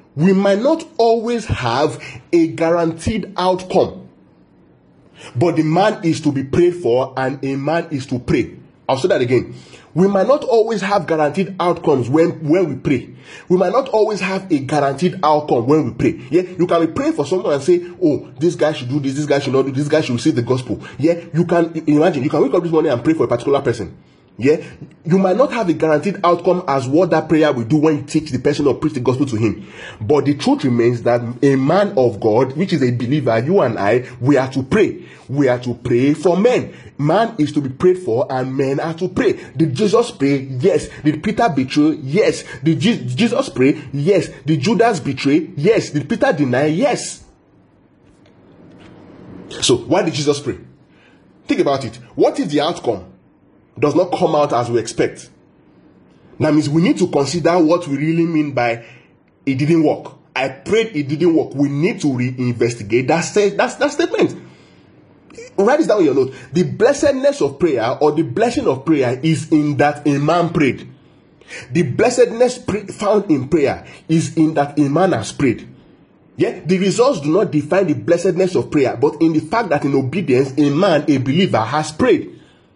we might not always have a guaranteed outcome, but the man is to be prayed for and a man is to pray. I'll say that again. We might not always have guaranteed outcomes when, when we pray. We might not always have a guaranteed outcome when we pray. Yeah, you can be praying for someone and say, oh, this guy should do this, this guy should not do this, guy should receive the gospel. Yeah, you can imagine, you can wake up this morning and pray for a particular person. Yeah, you might not have a guaranteed outcome as what that prayer will do when you teach the person or preach the gospel to him. But the truth remains that a man of God, which is a believer, you and I, we are to pray. We are to pray for men. Man is to be prayed for and men are to pray. Did Jesus pray? Yes. Did Peter betray? Yes. Did Je- Jesus pray? Yes. Did Judas betray? Yes. Did Peter deny? Yes. So, why did Jesus pray? Think about it. What is the outcome? Does not come out as we expect. That means we need to consider what we really mean by it didn't work. I prayed, it didn't work. We need to reinvestigate that, st- that, that statement. Write this down in your note. The blessedness of prayer or the blessing of prayer is in that a man prayed. The blessedness pre- found in prayer is in that a man has prayed. Yeah, the results do not define the blessedness of prayer, but in the fact that in obedience, a man, a believer, has prayed.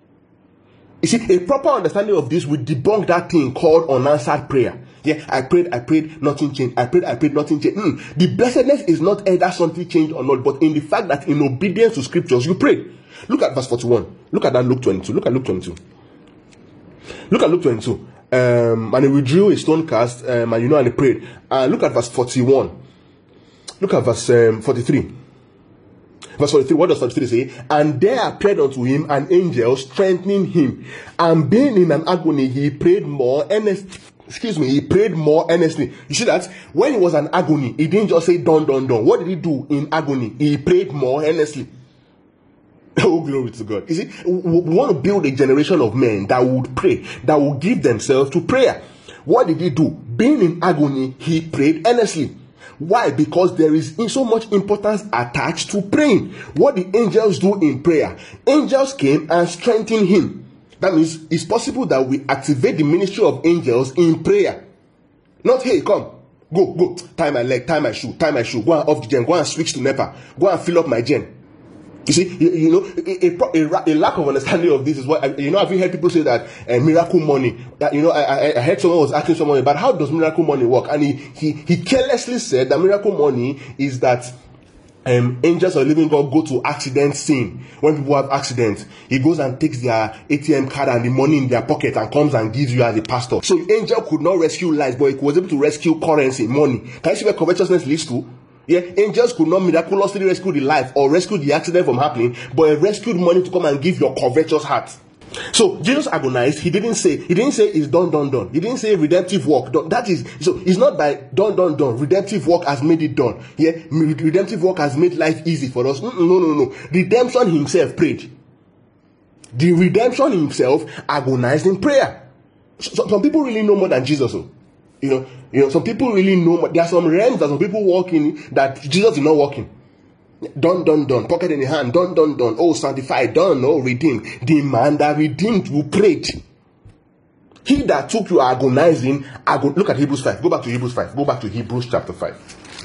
You see, a proper understanding of this will debunk that thing called unanswered prayer. Yeah, I prayed, I prayed, nothing changed. I prayed, I prayed, nothing changed. Mm. The blessedness is not either something changed or not, but in the fact that in obedience to scriptures, you prayed. Look at verse forty-one. Look at that Luke twenty-two. Look at Luke twenty-two. Look at Luke twenty-two. Um, and he withdrew a stone cast, um, and you know, and he prayed. Uh, look at verse forty-one. Look at verse um, forty-three. Verse forty-three, what does forty-three say? And there appeared unto him an angel strengthening him. And being in an agony, he prayed more earnestly. Excuse me, he prayed more earnestly. You see that? When he was in agony, he didn't just say, done, done, done. What did he do in agony? He prayed more earnestly. Oh, glory to God. You see, we want to build a generation of men that would pray, that would give themselves to prayer. What did he do? Being in agony, he prayed earnestly. Why? Because there is so much importance attached to praying. What the angels do in prayer, angels came and strengthened him. That means it's possible that we activate the ministry of angels in prayer. Not, hey, come, go, go, tie my leg, tie my shoe, tie my shoe, go and off the gen, go and switch to NEPA, go and fill up my gen. You see, you, you know, a, a, a lack of understanding of this is what, you know, I've heard people say that uh, miracle money, that, you know, I, I heard someone was asking someone about how does miracle money work? And he, he, he carelessly said that miracle money is that um, angels or living God go to accident scene. When people have accidents, he goes and takes their A T M card and the money in their pocket and comes and gives you as a pastor. So the angel could not rescue lives, but he was able to rescue currency, money. Can you see where covetousness leads to? Yeah, angels could not miraculously rescue the life or rescue the accident from happening, but he rescued money to come and give your covetous heart. So Jesus agonized. He didn't say, he didn't say it's done, done, done. He didn't say redemptive work. Done. That is, so it's not by done, done, done. Redemptive work has made it done. Yeah, redemptive work has made life easy for us. No, no, no, no. Redemption himself prayed. The redemption himself agonized in prayer. So, some people really know more than Jesus. So. You know, you know, some people really know more. There are some realms that some people walk in that Jesus did not walk in. Done, done, done. Pocket in the hand. Done, done, done. Oh, sanctified. Done. Oh, redeemed. The man that redeemed you prayed. He that took you agonizing. Agon- Look at Hebrews five. Go back to Hebrews five. Go back to Hebrews chapter five.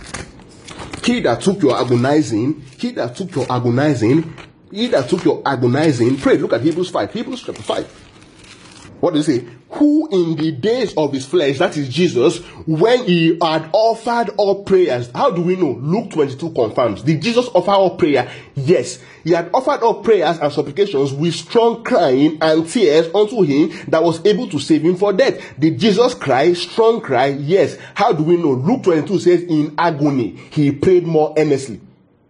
He that took your agonizing. He that took your agonizing. He that took your agonizing prayed. Look at Hebrews five. Hebrews chapter five. What does it say? Who in the days of his flesh, that is Jesus, when he had offered all prayers. How do we know? Luke twenty-two confirms. Did Jesus offer all prayer? Yes. He had offered all prayers and supplications with strong crying and tears unto him that was able to save him for death. Did Jesus cry? Strong cry? Yes. How do we know? Luke twenty-two says in agony, he prayed more earnestly.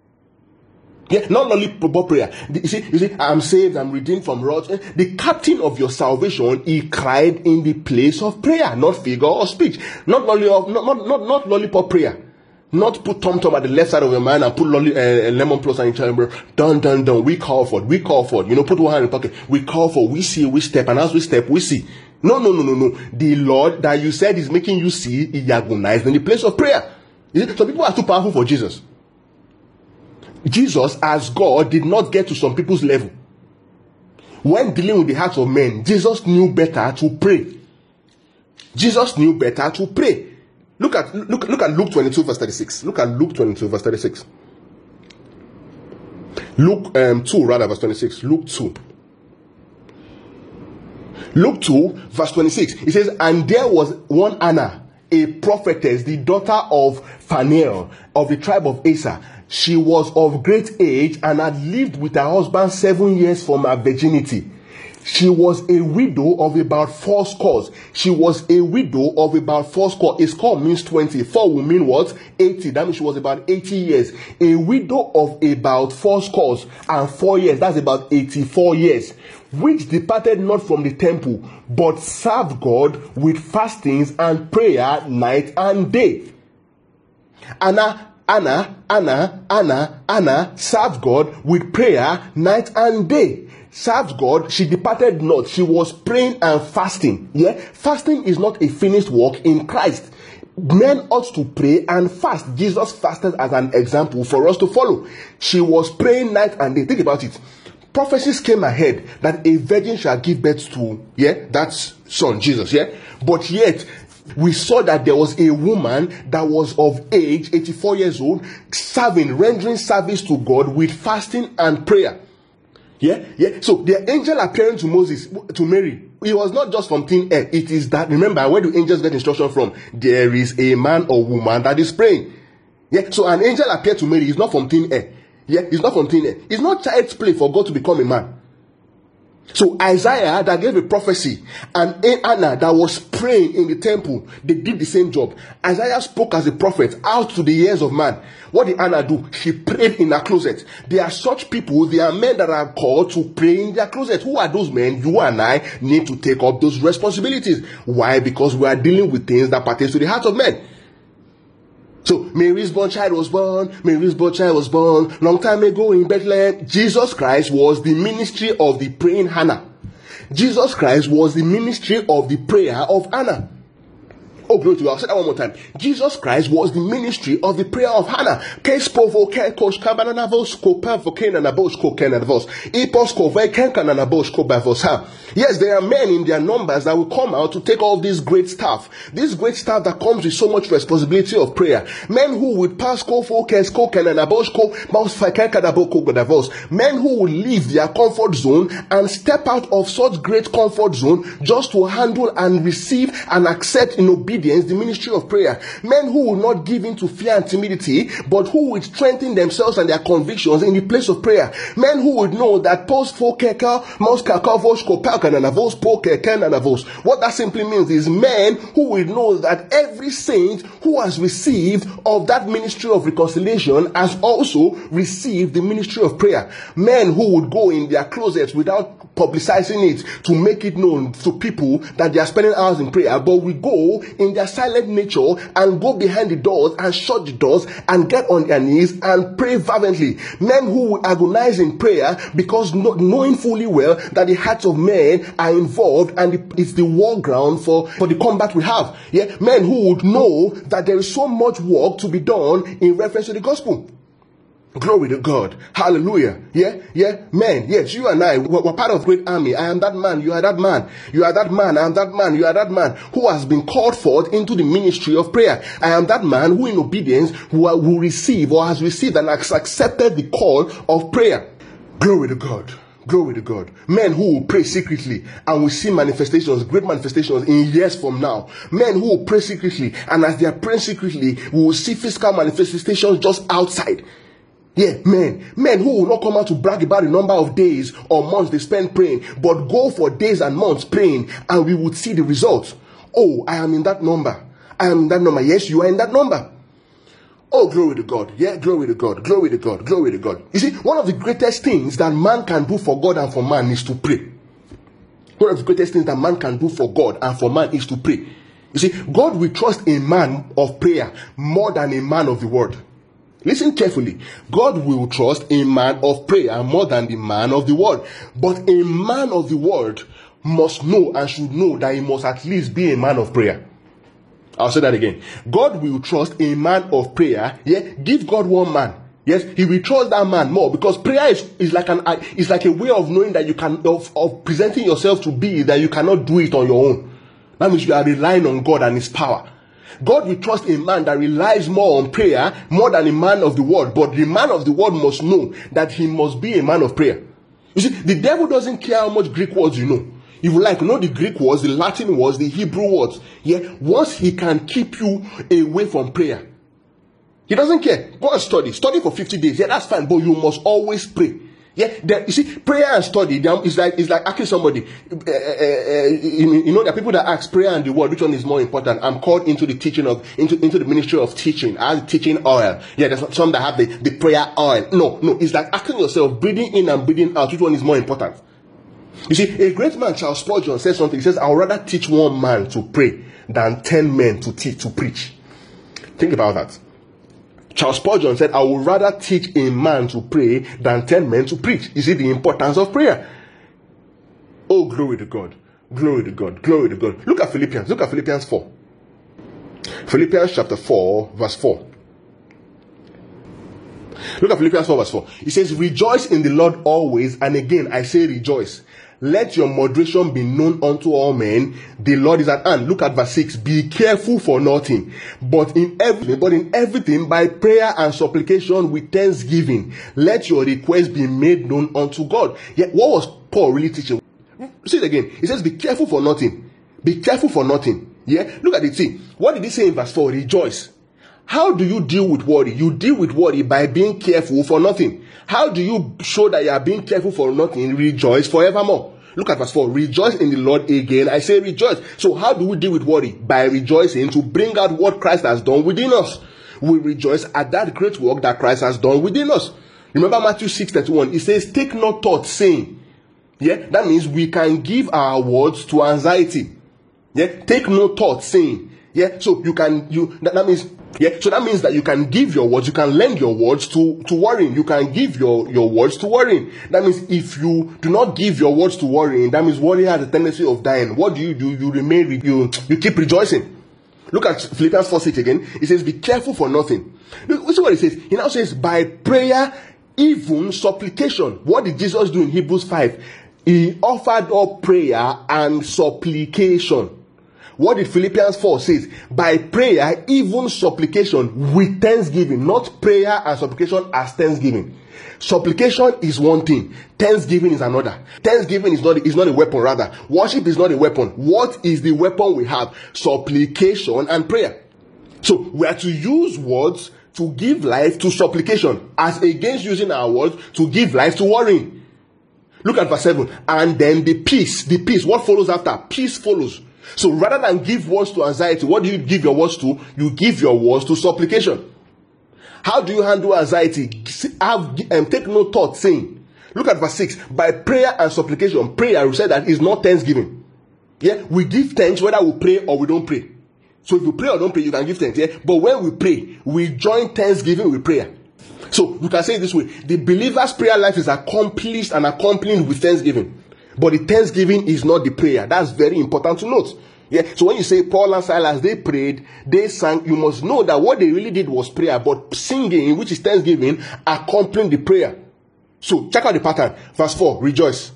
Yeah, not only prayer. You see, you see, I'm saved, I'm redeemed from wrath. The captain of your salvation, he cried in the place of prayer, not figure or speech. Not lolly, not, not, not, not lollipop prayer. Not put tom tom at the left side of your mind and put lolly, uh, lemon plus and chamber. Done, done, done. We call for it. We call for it. You know, put one hand in the pocket. We call for. We see. We step. And as we step, we see. No, no, no, no, no. The Lord that you said is making you see, he agonized in the place of prayer. Some people are too powerful for Jesus. Jesus, as God, did not get to some people's level. When dealing with the hearts of men, Jesus knew better to pray. Jesus knew better to pray. Look at look look at Luke twenty-two verse thirty-six. Look at Luke twenty-two verse thirty-six. Luke um, two rather verse twenty-six. Luke two. Luke two verse twenty-six. It says, and there was one Anna, a prophetess, the daughter of Phanuel of the tribe of Aser. She was of great age and had lived with her husband seven years from her virginity. She was a widow of about four scores. She was a widow of about four scores. A score means twenty. Four will mean what? eighty. That means she was about eighty years. A widow of about four scores and four years. That's about eighty-four years. Which departed not from the temple, but served God with fastings and prayer night and day. Anna, Anna, Anna, Anna, Anna served God with prayer night and day. Served God, she departed not. She was praying and fasting. Yeah, fasting is not a finished work in Christ. Men ought to pray and fast. Jesus fasted as an example for us to follow. She was praying night and day. Think about it. Prophecies came ahead that a virgin shall give birth to, yeah, that's son, Jesus, yeah. But yet, we saw that there was a woman that was of age, eighty-four years old, serving, rendering service to God with fasting and prayer. Yeah, yeah. So the angel appearing to Moses, to Mary, it was not just from thin air. It is that, remember, where do angels get instruction from? There is a man or woman that is praying. Yeah, so an angel appeared to Mary. It's not from thin air. Yeah, it's not from thin air. It's not child's play for God to become a man. So Isaiah that gave a prophecy and Anna that was praying in the temple, they did the same job. Isaiah spoke as a prophet out to the ears of man. What did Anna do? She prayed in her closet. There are such people, there are men that are called to pray in their closet. Who are those men? You and I need to take up those responsibilities. Why? Because we are dealing with things that pertain to the heart of men. So Mary's born child was born, Mary's born child was born, long time ago in Bethlehem. Jesus Christ was the ministry of the praying Hannah. Jesus Christ was the ministry of the prayer of Anna. Oh, glory to God. I'll say that one more time. Jesus Christ was the ministry of the prayer of Hannah. Yes, there are men in their numbers that will come out to take all this great stuff. This great stuff that comes with so much responsibility of prayer. Men who would pass men who will leave their comfort zone and step out of such great comfort zone just to handle and receive and accept in obedience the ministry of prayer. Men who will not give in to fear and timidity, but who will strengthen themselves and their convictions in the place of prayer. Men who would know that post what that simply means is men who will know that every saint who has received of that ministry of reconciliation has also received the ministry of prayer. Men who would go in their closets without publicizing it to make it known to people that they are spending hours in prayer, but we go in their silent nature and go behind the doors and shut the doors and get on their knees and pray fervently. Men who will agonize in prayer because not knowing fully well that the hearts of men are involved and it's the war ground for, for the combat we have. Yeah, men who would know that there is so much work to be done in reference to the gospel. Glory to God. Hallelujah. Yeah, yeah, man. Yes, you and I, we're, we're part of a great army. I am that man. You are that man. You are that man. I am that man. You are that man who has been called forth into the ministry of prayer. I am that man who in obedience who will receive or has received and has accepted the call of prayer. Glory to God. Glory to God. Men who will pray secretly and will see manifestations, great manifestations in years from now. Men who will pray secretly and as they are praying secretly, we will see physical manifestations just outside. Yeah, men. Men who will not come out to brag about the number of days or months they spend praying, but go for days and months praying and we would see the results. Oh, I am in that number. I am in that number. Yes, you are in that number. Oh, glory to God. Yeah, glory to God. Glory to God. Glory to God. You see, one of the greatest things that man can do for God and for man is to pray. One of the greatest things that man can do for God and for man is to pray. You see, God will trust a man of prayer more than a man of the word. Listen carefully. God will trust a man of prayer more than the man of the word. But a man of the word must know and should know that he must at least be a man of prayer. I'll say that again. God will trust a man of prayer. Yeah, give God one man. Yes, he will trust that man more because prayer is, is like an is like a way of knowing that you can of, of presenting yourself to be that you cannot do it on your own. That means you are relying on God and his power. God will trust a man that relies more on prayer more than a man of the word. But the man of the word must know that he must be a man of prayer. You see, the devil doesn't care how much Greek words you know. If you like, know the Greek words, the Latin words, the Hebrew words. Yeah, once he can keep you away from prayer, he doesn't care. Go and study. Study for fifty days. Yeah, that's fine. But you must always pray. Yeah, there, you see, prayer and study, is like it's like asking somebody. Uh, uh, uh, you, you know, there are people that ask prayer and the word, which one is more important? I'm called into the teaching of into into the ministry of teaching. I have the teaching oil. Yeah, there's some that have the, the prayer oil. No, no, it's like asking yourself, breathing in and breathing out, which one is more important? You see, a great man, Charles Spurgeon, says something. He says, "I would rather teach one man to pray than ten men to teach to preach." Think about that. Charles Spurgeon said, "I would rather teach a man to pray than ten men to preach." You see the importance of prayer. Oh, glory to God. Glory to God. Glory to God. Look at Philippians. Look at Philippians four. Philippians chapter four, verse four. Look at Philippians four, verse four. It says, "Rejoice in the Lord always, and again I say rejoice. Let your moderation be known unto all men. The Lord is at hand." Look at verse six. "Be careful for nothing, but in everything, but in everything by prayer and supplication with thanksgiving, let your requests be made known unto God." Yet, what was Paul really teaching? See it again. He says, "Be careful for nothing. Be careful for nothing." Yeah. Look at it. See, what did he say in verse four? Rejoice. How do you deal with worry? You deal with worry by being careful for nothing. How do you show that you are being careful for nothing? Rejoice forevermore. Look at verse four. "Rejoice in the Lord again. I say rejoice." So how do we deal with worry? By rejoicing to bring out what Christ has done within us. We rejoice at that great work that Christ has done within us. Remember Matthew six thirty-one. It says, "Take no thought, saying." Yeah, that means we can give our words to anxiety. Yeah, take no thought, saying. Yeah, so you can, you, that, that means, yeah, so that means that you can give your words, you can lend your words to, to worrying. You can give your, your words to worrying. That means if you do not give your words to worrying, that means worry has a tendency of dying. What do you do? You remain, you, you keep rejoicing. Look at Philippians four six again. It says, "Be careful for nothing." Look, listen what it says. He now says, "By prayer, even supplication." What did Jesus do in Hebrews five? He offered up prayer and supplication. What did Philippians four says? By prayer, even supplication with thanksgiving. Not prayer and supplication as thanksgiving. Supplication is one thing. Thanksgiving is another. Thanksgiving is not, is not a weapon, rather. Worship is not a weapon. What is the weapon we have? Supplication and prayer. So we are to use words to give life to supplication, as against using our words to give life to worrying. Look at verse seven. "And then the peace." The peace. What follows after? Peace follows. So rather than give words to anxiety, what do you give your words to? You give your words to supplication. How do you handle anxiety? Have, um, take no thought, saying. Look at verse six. "By prayer and supplication." Prayer, we said that is not thanksgiving. Yeah, we give thanks whether we pray or we don't pray. So if you pray or don't pray, you can give thanks. Yeah, but when we pray, we join thanksgiving with prayer. So you can say it this way: the believer's prayer life is accomplished and accompanied with thanksgiving. But the thanksgiving is not the prayer. That's very important to note. Yeah. So when you say Paul and Silas, they prayed, they sang, you must know that what they really did was prayer. But singing, which is thanksgiving, accompanied the prayer. So check out the pattern. Verse four, rejoice.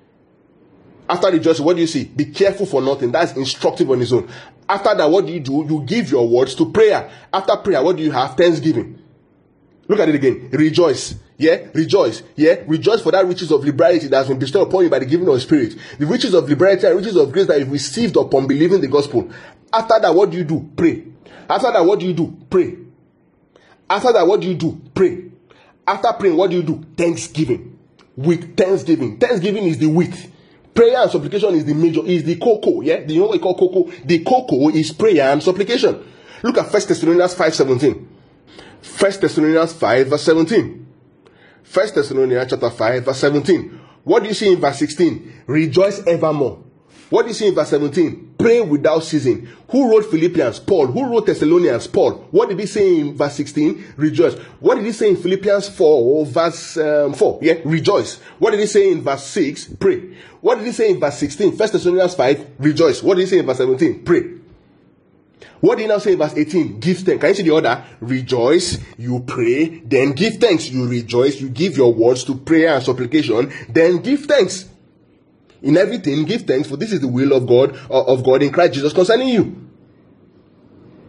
After rejoicing, what do you see? Be careful for nothing. That's instructive on its own. After that, what do you do? You give your words to prayer. After prayer, what do you have? Thanksgiving. Look at it again. Rejoice. Yeah, rejoice. Yeah, rejoice for that riches of liberality that has been bestowed upon you by the giving of the Spirit. The riches of liberality and riches of grace that you've received upon believing the gospel. After that, what do you do? Pray. After that, what do you do? Pray. After that, what do you do? Pray. After praying, what do you do? Thanksgiving. With thanksgiving. Thanksgiving is the wheat. Prayer and supplication is the major, is the cocoa. Yeah, do you know what we call cocoa? The cocoa is prayer and supplication. Look at First Thessalonians five seventeen. First Thessalonians five verse seventeen. First Thessalonians chapter five verse seventeen. What do you see in verse sixteen? Rejoice evermore. What do you see in verse seventeen? Pray without ceasing. Who wrote Philippians? Paul. Who wrote Thessalonians? Paul. What did he say in verse sixteen? Rejoice. What did he say in Philippians four verse um, four? Yeah, rejoice. What did he say in verse six? Pray. What did he say in verse sixteen? First Thessalonians five, rejoice. What did he say in verse seventeen? Pray. What did he now say in verse eighteen? Give thanks. Can you see the order? Rejoice, you pray, then give thanks. You rejoice, you give your words to prayer and supplication, then give thanks. In everything, give thanks, for this is the will of God, of God in Christ Jesus concerning you.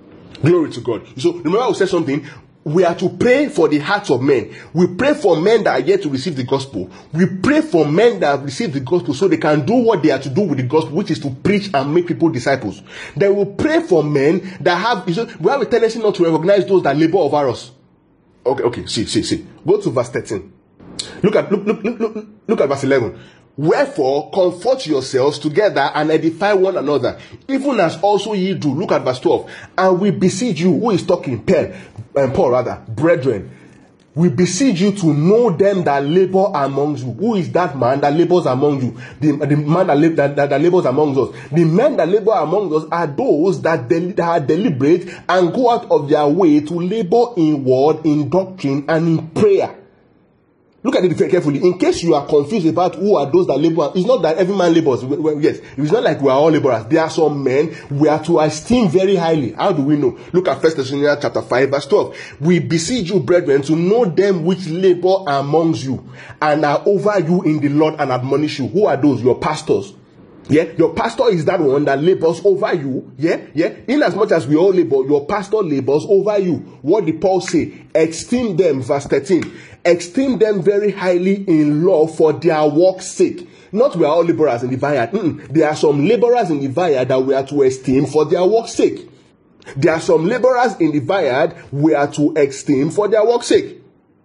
Glory to God. So remember we said something. We are to pray for the hearts of men. We pray for men that are yet to receive the gospel. We pray for men that have received the gospel so they can do what they are to do with the gospel, which is to preach and make people disciples. Then we pray for men that have, you know, we have a tendency not to recognize those that labor over us. Okay, okay, see, see, see. Go to verse thirteen. Look at, look, look, look, look, look at verse eleven. Wherefore, comfort yourselves together and edify one another, even as also ye do. Look at verse twelve. And we beseech you, who is talking? Paul, um, Paul rather, brethren, we beseech you to know them that labor among you. Who is that man that labors among you? The, the man that, that, that, that labors among us. The men that labor among us are those that, del- that are deliberate and go out of their way to labor in word, in doctrine, and in prayer. Look at it very carefully. In case you are confused about who are those that labor, it's not that every man labors. Well, yes, it's not like we are all laborers. There are some men we are to esteem very highly. How do we know? Look at First Thessalonians chapter five, verse twelve. We beseech you, brethren, to know them which labor amongst you and are over you in the Lord and admonish you. Who are those? Your pastors. Yeah, your pastor is that one that labors over you. Yeah, yeah. In as much as we all labor, your pastor labors over you. What did Paul say? Esteem them, verse thirteen. Esteem them very highly in love for their work's sake. Not we are all laborers in the vineyard. Mm-mm. There are some laborers in the vineyard that we are to esteem for their work's sake. There are some laborers in the vineyard we are to esteem for their work's sake.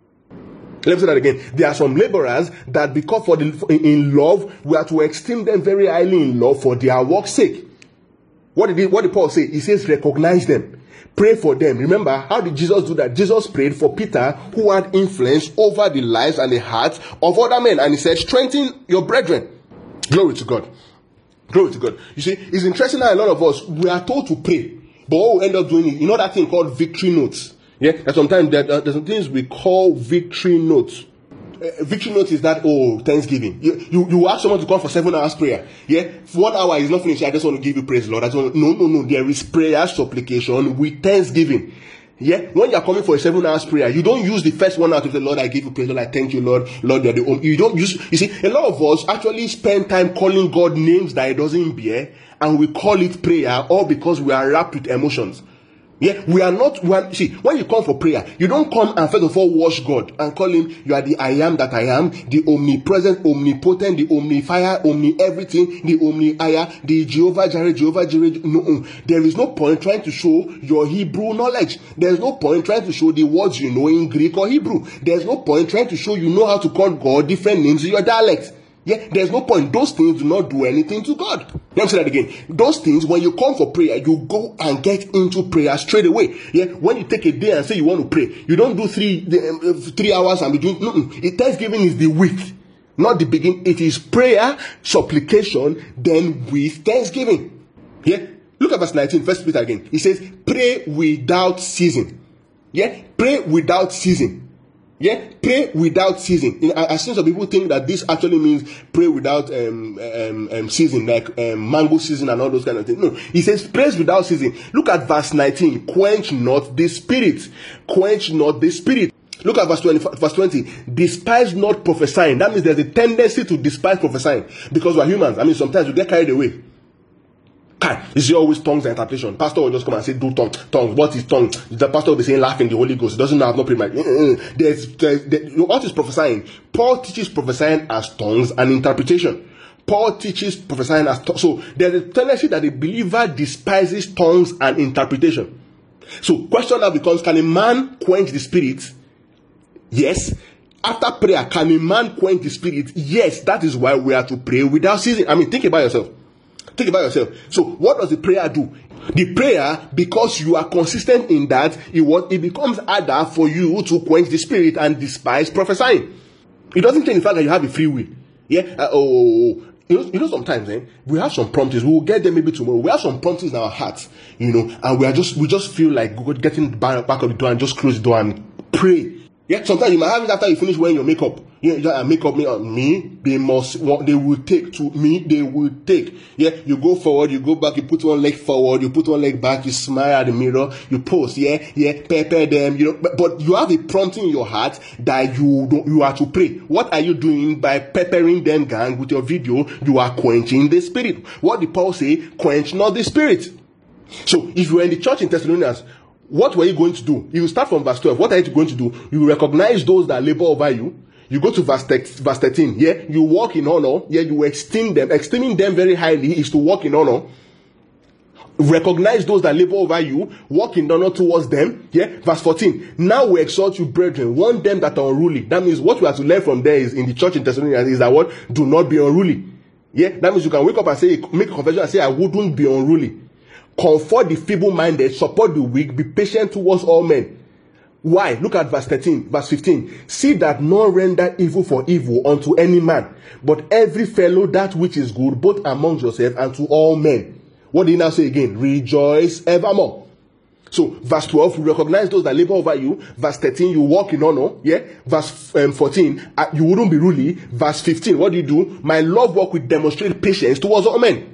Let me say that again. There are some laborers that because for the in love, we are to esteem them very highly in love for their work's sake. What did he, what did Paul say? He says recognize them. Pray for them. Remember, how did Jesus do that? Jesus prayed for Peter, who had influence over the lives and the hearts of other men. And he said, strengthen your brethren. Glory to God. Glory to God. You see, it's interesting how a lot of us, we are told to pray. But what we end up doing is, you know that thing called victory notes? Yeah, and sometimes there, uh, there's some things we call victory notes. Uh, victory note is that, oh, Thanksgiving. You, you you ask someone to come for seven hours prayer. Yeah, for one hour is not finished. I just want to give you praise, Lord. I just want to, no, no, no. There is prayer, supplication with thanksgiving. Yeah, when you are coming for a seven hours prayer, you don't use the first one hour to say, Lord, I give you praise, Lord, I thank you, Lord, Lord, you're the only. You don't use, you see, a lot of us actually spend time calling God names that He doesn't bear, and we call it prayer, all because we are wrapped with emotions. Yeah, we are not, we are, see, when you come for prayer, you don't come and first of all wash God and call Him, you are the I am that I am, the omnipresent, omnipotent, the omnifier, omni everything, the omni-aya, the Jehovah Jireh, Jehovah Jireh. No, there is no point trying to show your Hebrew knowledge. There is no point trying to show the words you know in Greek or Hebrew. There is no point trying to show you know how to call God different names in your dialect. Yeah, there's no point. Those things do not do anything to God. Let me say that again. Those things, when you come for prayer, you go and get into prayer straight away. Yeah, when you take a day and say you want to pray, you don't do three the, uh, three hours and be doing. Mm-mm. Thanksgiving is the week, not the beginning. It is prayer, supplication, then with thanksgiving. Yeah, look at verse nineteen. First Peter again. It says, "Pray without ceasing." Yeah, pray without ceasing. Yeah, pray without ceasing. I've seen some people think that this actually means pray without um, um, um, ceasing, like um, mango season and all those kind of things. No, he says praise without ceasing. Look at verse nineteen. Quench not the spirit. Quench not the spirit. Look at verse twenty. Verse twenty. Despise not prophesying. That means there's a tendency to despise prophesying because we're humans. I mean, sometimes we get carried away. Is it always tongues and interpretation? Pastor will just come and say, do tongues. Tongues. What is tongues? The pastor will be saying, laughing the Holy Ghost. He doesn't know, I've not prayed my. There's, there's, there, what is prophesying? Paul teaches prophesying as tongues and interpretation. Paul teaches prophesying as tongues. So there's a tendency that the believer despises tongues and interpretation. So question now becomes, can a man quench the spirit? Yes. After prayer, can a man quench the spirit? Yes. That is why we are to pray without ceasing. I mean, think about yourself. Think about yourself. So what does the prayer do? The prayer, because you are consistent in that, it, what, it becomes harder for you to quench the spirit and despise prophesying. It doesn't change the fact that you have a free will. Yeah. Uh, oh, you know, you know, sometimes eh, we have some promptings. We will get them maybe tomorrow. We have some promptings in our hearts, you know, and we are just we just feel like getting back, back of the door and just close the door and pray. Yeah. Sometimes you might have it after you finish wearing your makeup. You know, makeup me on me, they must, what they will take to me, they will take. Yeah, you go forward, you go back, you put one leg forward, you put one leg back, you smile at the mirror, you pose, yeah, yeah, pepper them, you know, but, but you have a prompting in your heart that you don't, you are to pray. What are you doing by peppering them, gang, with your video? You are quenching the spirit. What did Paul say? Quench not the spirit. So, if you are in the church in Thessalonians, what were you going to do? You start from verse twelve. What are you going to do? You recognize those that labor over you. You go to verse thirteen. Yeah, you walk in honor. Yeah, you esteem them. Esteeming them very highly is to walk in honor. Recognize those that labor over you. Walk in honor towards them. Yeah, verse fourteen. Now we exhort you, brethren, warn them that are unruly. That means what we have to learn from there is in the church in Thessalonians is that what? Do not be unruly. Yeah, that means you can wake up and say, make a confession and say, I wouldn't be unruly. Comfort the feeble-minded, support the weak, be patient towards all men. Why? Look at verse thirteen, verse fifteen. See that none render evil for evil unto any man, but every fellow that which is good, both among yourselves and to all men. What did he now say again? Rejoice evermore. So, verse twelve, you recognize those that labor over you. Verse thirteen, you walk in honor. Yeah. Verse um, fourteen, uh, you wouldn't be ruly. Verse fifteen, what do you do? My love work will demonstrate patience towards all men.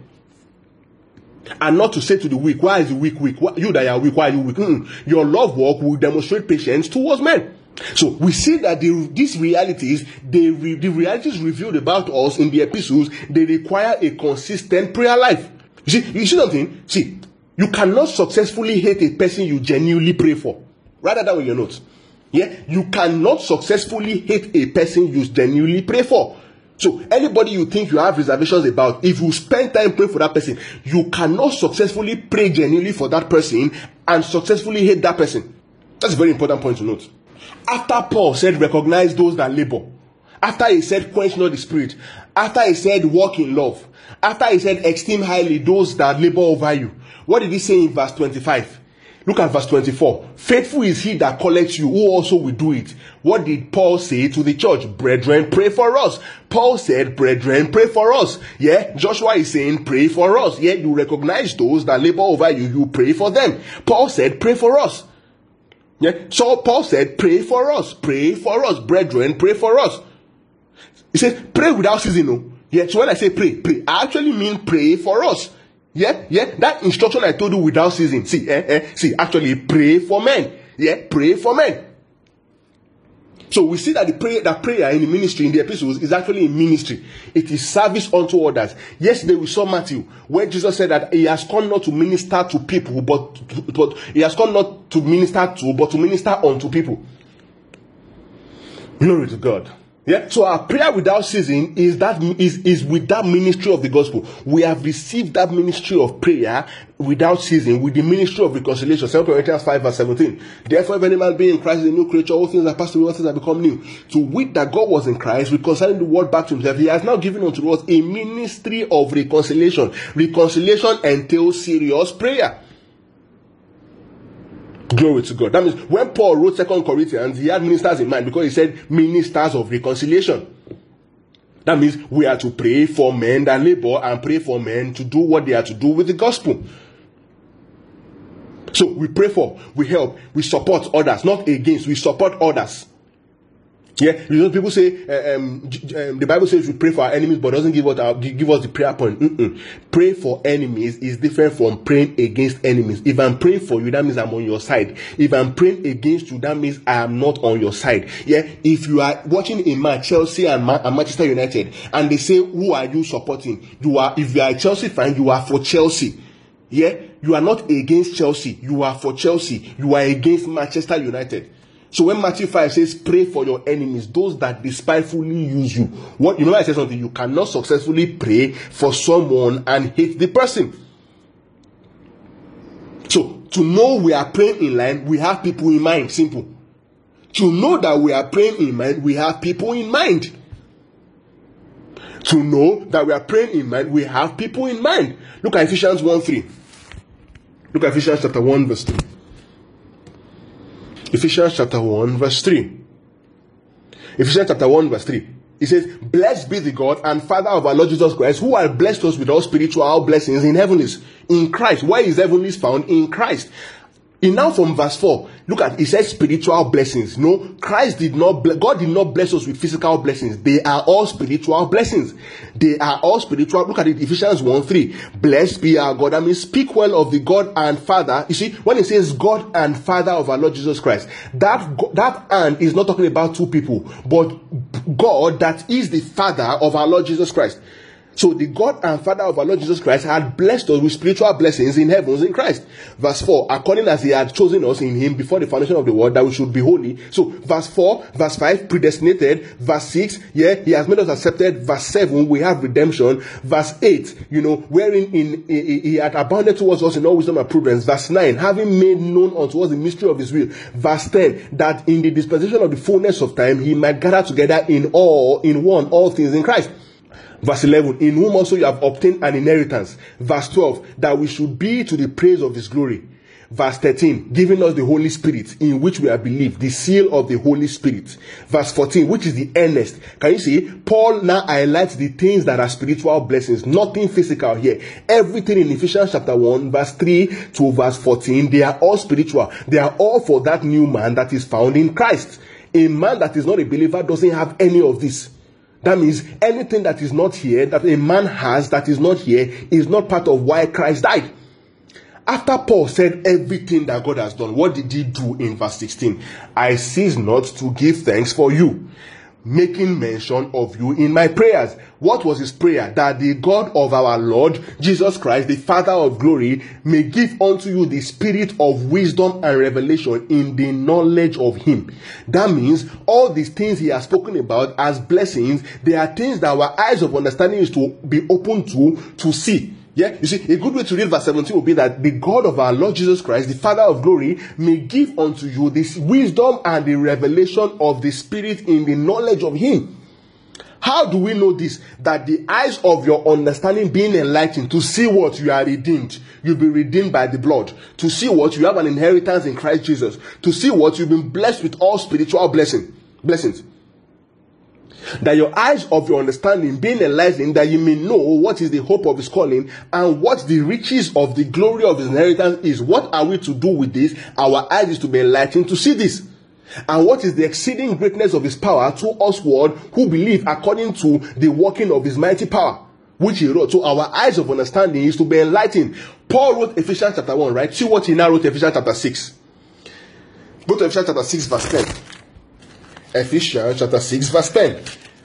And not to say to the weak, why is the weak weak? Why, you that are weak, why are you weak? Mm-mm. Your love work will demonstrate patience towards men. So we see that the, these realities, they re, the realities revealed about us in the epistles, they require a consistent prayer life. You see, you see something? See, you cannot successfully hate a person you genuinely pray for. Write that down in your notes. Yeah, you cannot successfully hate a person you genuinely pray for. So anybody you think you have reservations about, if you spend time praying for that person, you cannot successfully pray genuinely for that person and successfully hate that person. That's a very important point to note. After Paul said, recognize those that labor. After he said, quench not the spirit. After he said, walk in love. After he said, esteem highly those that labor over you. What did he say in verse twenty-five? Look at verse twenty-four. Faithful is he that collects you, who also will do it. What did Paul say to the church? Brethren, pray for us. Paul said, brethren, pray for us. Yeah, Joshua is saying, pray for us. Yeah, you recognize those that labor over you, you pray for them. Paul said, pray for us. Yeah, so Paul said, pray for us. Pray for us. Brethren, pray for us. He says, pray without ceasing. No? Yeah, so when I say pray, pray, I actually mean pray for us. Yeah, yeah, that instruction I told you without ceasing. See, eh, eh, see, actually pray for men. Yeah, pray for men. So we see that the prayer, that prayer in the ministry, in the epistles, is actually a ministry. It is service unto others. Yesterday we saw Matthew, where Jesus said that he has come not to minister to people, but, but he has come not to minister to, but to minister unto people. Glory to God. Yeah, so our prayer without ceasing is that is, is with that ministry of the gospel. We have received that ministry of prayer without ceasing with the ministry of reconciliation. Second Corinthians five verse seventeen. Therefore, if any man be in Christ is a new creature, all things are passed away, all things have become new. To wit that God was in Christ, reconciling the world back to himself, he has now given unto us a ministry of reconciliation. Reconciliation entails serious prayer. Glory to God. That means when Paul wrote Second Corinthians, he had ministers in mind because he said ministers of reconciliation. That means we are to pray for men that labor and pray for men to do what they are to do with the gospel. So we pray for, we help, we support others, not against, we support others. Yeah, you know, people say uh, um, um, the Bible says we pray for our enemies, but doesn't give us our, give us the prayer point. Mm-mm. Pray for enemies is different from praying against enemies. If I'm praying for you, that means I'm on your side. If I'm praying against you, that means I am not on your side. Yeah, if you are watching a match, Chelsea and, Ma- and Manchester United, and they say, "Who are you supporting?" You are, if you are a Chelsea fan, you are for Chelsea. Yeah, you are not against Chelsea. You are for Chelsea. You are against Manchester United. So when Matthew five says, pray for your enemies, those that despitefully use you. What, you know, I said something, you cannot successfully pray for someone and hate the person. So to know we are praying in line, we have people in mind. Simple. To know that we are praying in mind, we have people in mind. To know that we are praying in mind, we have people in mind. Look at Ephesians one three. Look at Ephesians chapter one verse three. Ephesians chapter one verse three. Ephesians chapter one verse three. It says, blessed be the God and Father of our Lord Jesus Christ, who has blessed us with all spiritual blessings in heavenlies. In Christ. Where is heavenlies found? In Christ. And now from verse four, look at, it says spiritual blessings. No, Christ did not, God did not bless us with physical blessings. They are all spiritual blessings. They are all spiritual. Look at it, Ephesians one three. Blessed be our God. I mean, speak well of the God and Father. You see, when it says God and Father of our Lord Jesus Christ, that, that and is not talking about two people, but God that is the Father of our Lord Jesus Christ. So the God and Father of our Lord Jesus Christ had blessed us with spiritual blessings in heavens in Christ. Verse four, according as he had chosen us in him before the foundation of the world, that we should be holy. So verse four, verse five, predestinated. Verse six, yeah, he has made us accepted. Verse seven, we have redemption. Verse eight, you know, wherein in, in he had abounded towards us in all wisdom and prudence. Verse nine, having made known unto us the mystery of his will. Verse ten, that in the dispensation of the fullness of time he might gather together in all, in one, all things in Christ. Verse eleven, in whom also you have obtained an inheritance. Verse twelve, that we should be to the praise of his glory. Verse thirteen, giving us the Holy Spirit, in which we have believed, the seal of the Holy Spirit. Verse fourteen, which is the earnest. Can you see? Paul now highlights the things that are spiritual blessings, nothing physical here. Everything in Ephesians chapter one, verse three to verse fourteen, they are all spiritual. They are all for that new man that is found in Christ. A man that is not a believer doesn't have any of this. That means anything that is not here, that a man has that is not here, is not part of why Christ died. After Paul said everything that God has done, what did he do in verse sixteen? I cease not to give thanks for you, making mention of you in my prayers. What was his prayer? That the God of our Lord Jesus Christ, the Father of glory, may give unto you the spirit of wisdom and revelation in the knowledge of him. That means all these things he has spoken about as blessings, they are things that our eyes of understanding is to be open to, to see. Yeah, you see, a good way to read verse seventeen will be that the God of our Lord Jesus Christ, the Father of glory, may give unto you this wisdom and the revelation of the Spirit in the knowledge of him. How do we know this? That the eyes of your understanding being enlightened to see what you are redeemed. You'll be redeemed by the blood. To see what you have an inheritance in Christ Jesus. To see what you've been blessed with all spiritual blessing, blessings. That your eyes of your understanding being enlightened, that you may know what is the hope of his calling and what the riches of the glory of his inheritance is. What are we to do with this? Our eyes is to be enlightened to see this. And what is the exceeding greatness of his power to usward who believe according to the working of his mighty power, which he wrote. So our eyes of understanding is to be enlightened. Paul wrote Ephesians chapter one, right? See what he now wrote Ephesians chapter six. Go to Ephesians chapter six verse ten. Ephesians chapter six verse ten.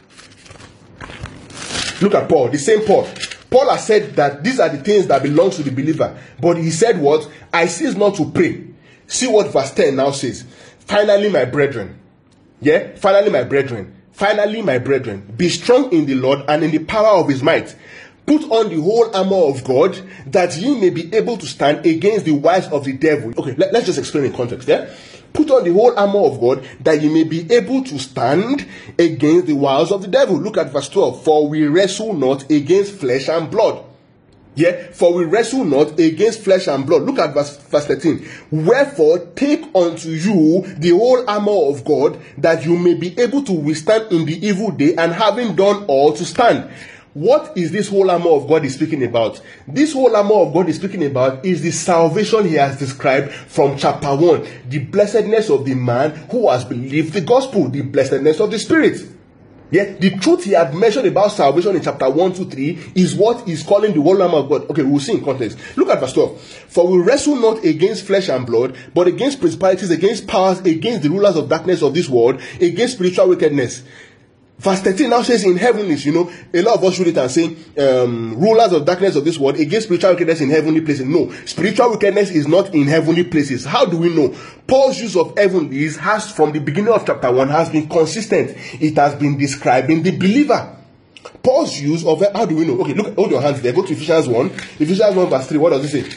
Look at Paul, the same Paul. Paul has said that these are the things that belong to the believer. But he said what? I cease not to pray. See what verse ten now says. Finally, my brethren. Yeah? Finally, my brethren. Finally, my brethren. Be strong in the Lord and in the power of his might. Put on the whole armor of God, that ye may be able to stand against the wiles of the devil. Okay, let, let's just explain in context. Yeah? Put on the whole armor of God, that ye may be able to stand against the wiles of the devil. Look at verse twelve. For we wrestle not against flesh and blood. Yeah, for we wrestle not against flesh and blood. Look at verse, verse thirteen. Wherefore take unto you the whole armor of God, that you may be able to withstand in the evil day, and having done all to stand. What is this whole armor of God is speaking about? This whole armor of God is speaking about is the salvation he has described from chapter one. The blessedness of the man who has believed the gospel. The blessedness of the Spirit. Yeah, the truth he had mentioned about salvation in chapter one, two, three is what he's calling the whole armor of God. Okay, we'll see in context. Look at verse twelve. For we wrestle not against flesh and blood, but against principalities, against powers, against the rulers of darkness of this world, against spiritual wickedness. Verse thirteen now says in heavenlies, you know, a lot of us read it and say, um, rulers of darkness of this world against spiritual wickedness in heavenly places. No, spiritual wickedness is not in heavenly places. How do we know? Paul's use of heavenlies has, from the beginning of chapter one, has been consistent. It has been describing the believer. Paul's use of, how do we know? Okay, look, hold your hands there. Go to Ephesians one. Ephesians one verse three. What does it say?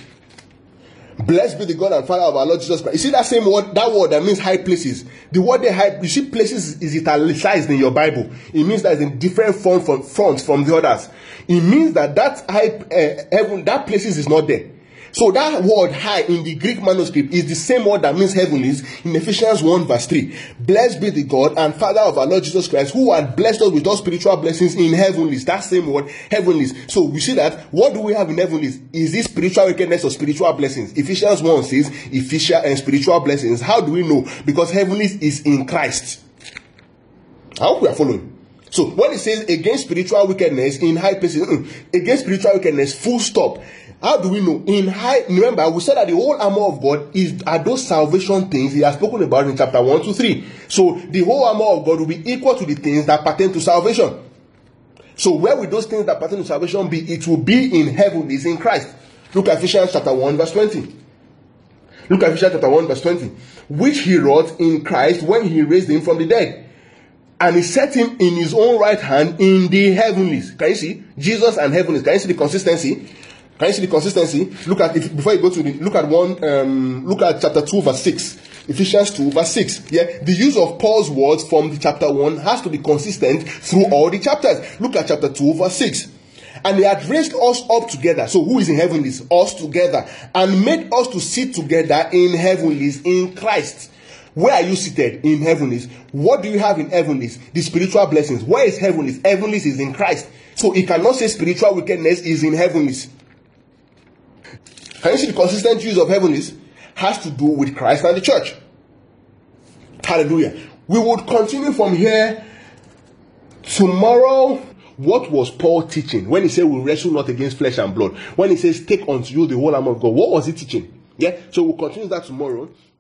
Blessed be the God and Father of our Lord Jesus Christ. You see that same word, that word that means high places. The word they high, you see places is italicized in your Bible. It means that it's in different form from front from the others. It means that that high uh, heaven, that places is not there. So that word high in the Greek manuscript is the same word that means heavenlies in Ephesians one verse three. Blessed be the God and Father of our Lord Jesus Christ, who had blessed us with all spiritual blessings in heavenlies. That same word, heavenlies. So we see that what do we have in heavenlies? Is this spiritual wickedness or spiritual blessings? Ephesians one says Ephesians and spiritual blessings. How do we know? Because heavenlies is in Christ. I hope we are following. So when it says against spiritual wickedness in high places, against spiritual wickedness, full stop. How do we know? In high, remember, we said that the whole armor of God is are those salvation things he has spoken about in chapter one to three. So the whole armor of God will be equal to the things that pertain to salvation. So where will those things that pertain to salvation be? It will be in heavenlies in Christ. Look at Ephesians chapter one verse twenty. Look at Ephesians chapter one verse twenty. Which he wrought in Christ when he raised him from the dead, and he set him in his own right hand in the heavenlies. Can you see? Jesus and heavenlies. Can you see the consistency? Can you see the consistency? Look at it before you go to the look at one um look at chapter two verse six. Ephesians two verse six. Yeah, the use of Paul's words from the chapter one has to be consistent through all the chapters. Look at chapter two verse six. And he had raised us up together. So who is in heavenlies? Us together. And made us to sit together in heavenlies in Christ. Where are you seated? In heavenlies. What do you have in heavenlies? The spiritual blessings. Where is heavenlies? Heavenlies is in Christ. So he cannot say spiritual wickedness is in heavenlies. Can you see the consistent use of heavenlies? Has to do with Christ and the church. Hallelujah. We would continue from here tomorrow. What was Paul teaching when he said we wrestle not against flesh and blood? When he says take unto you the whole armor of God, what was he teaching? Yeah, so we'll continue that tomorrow.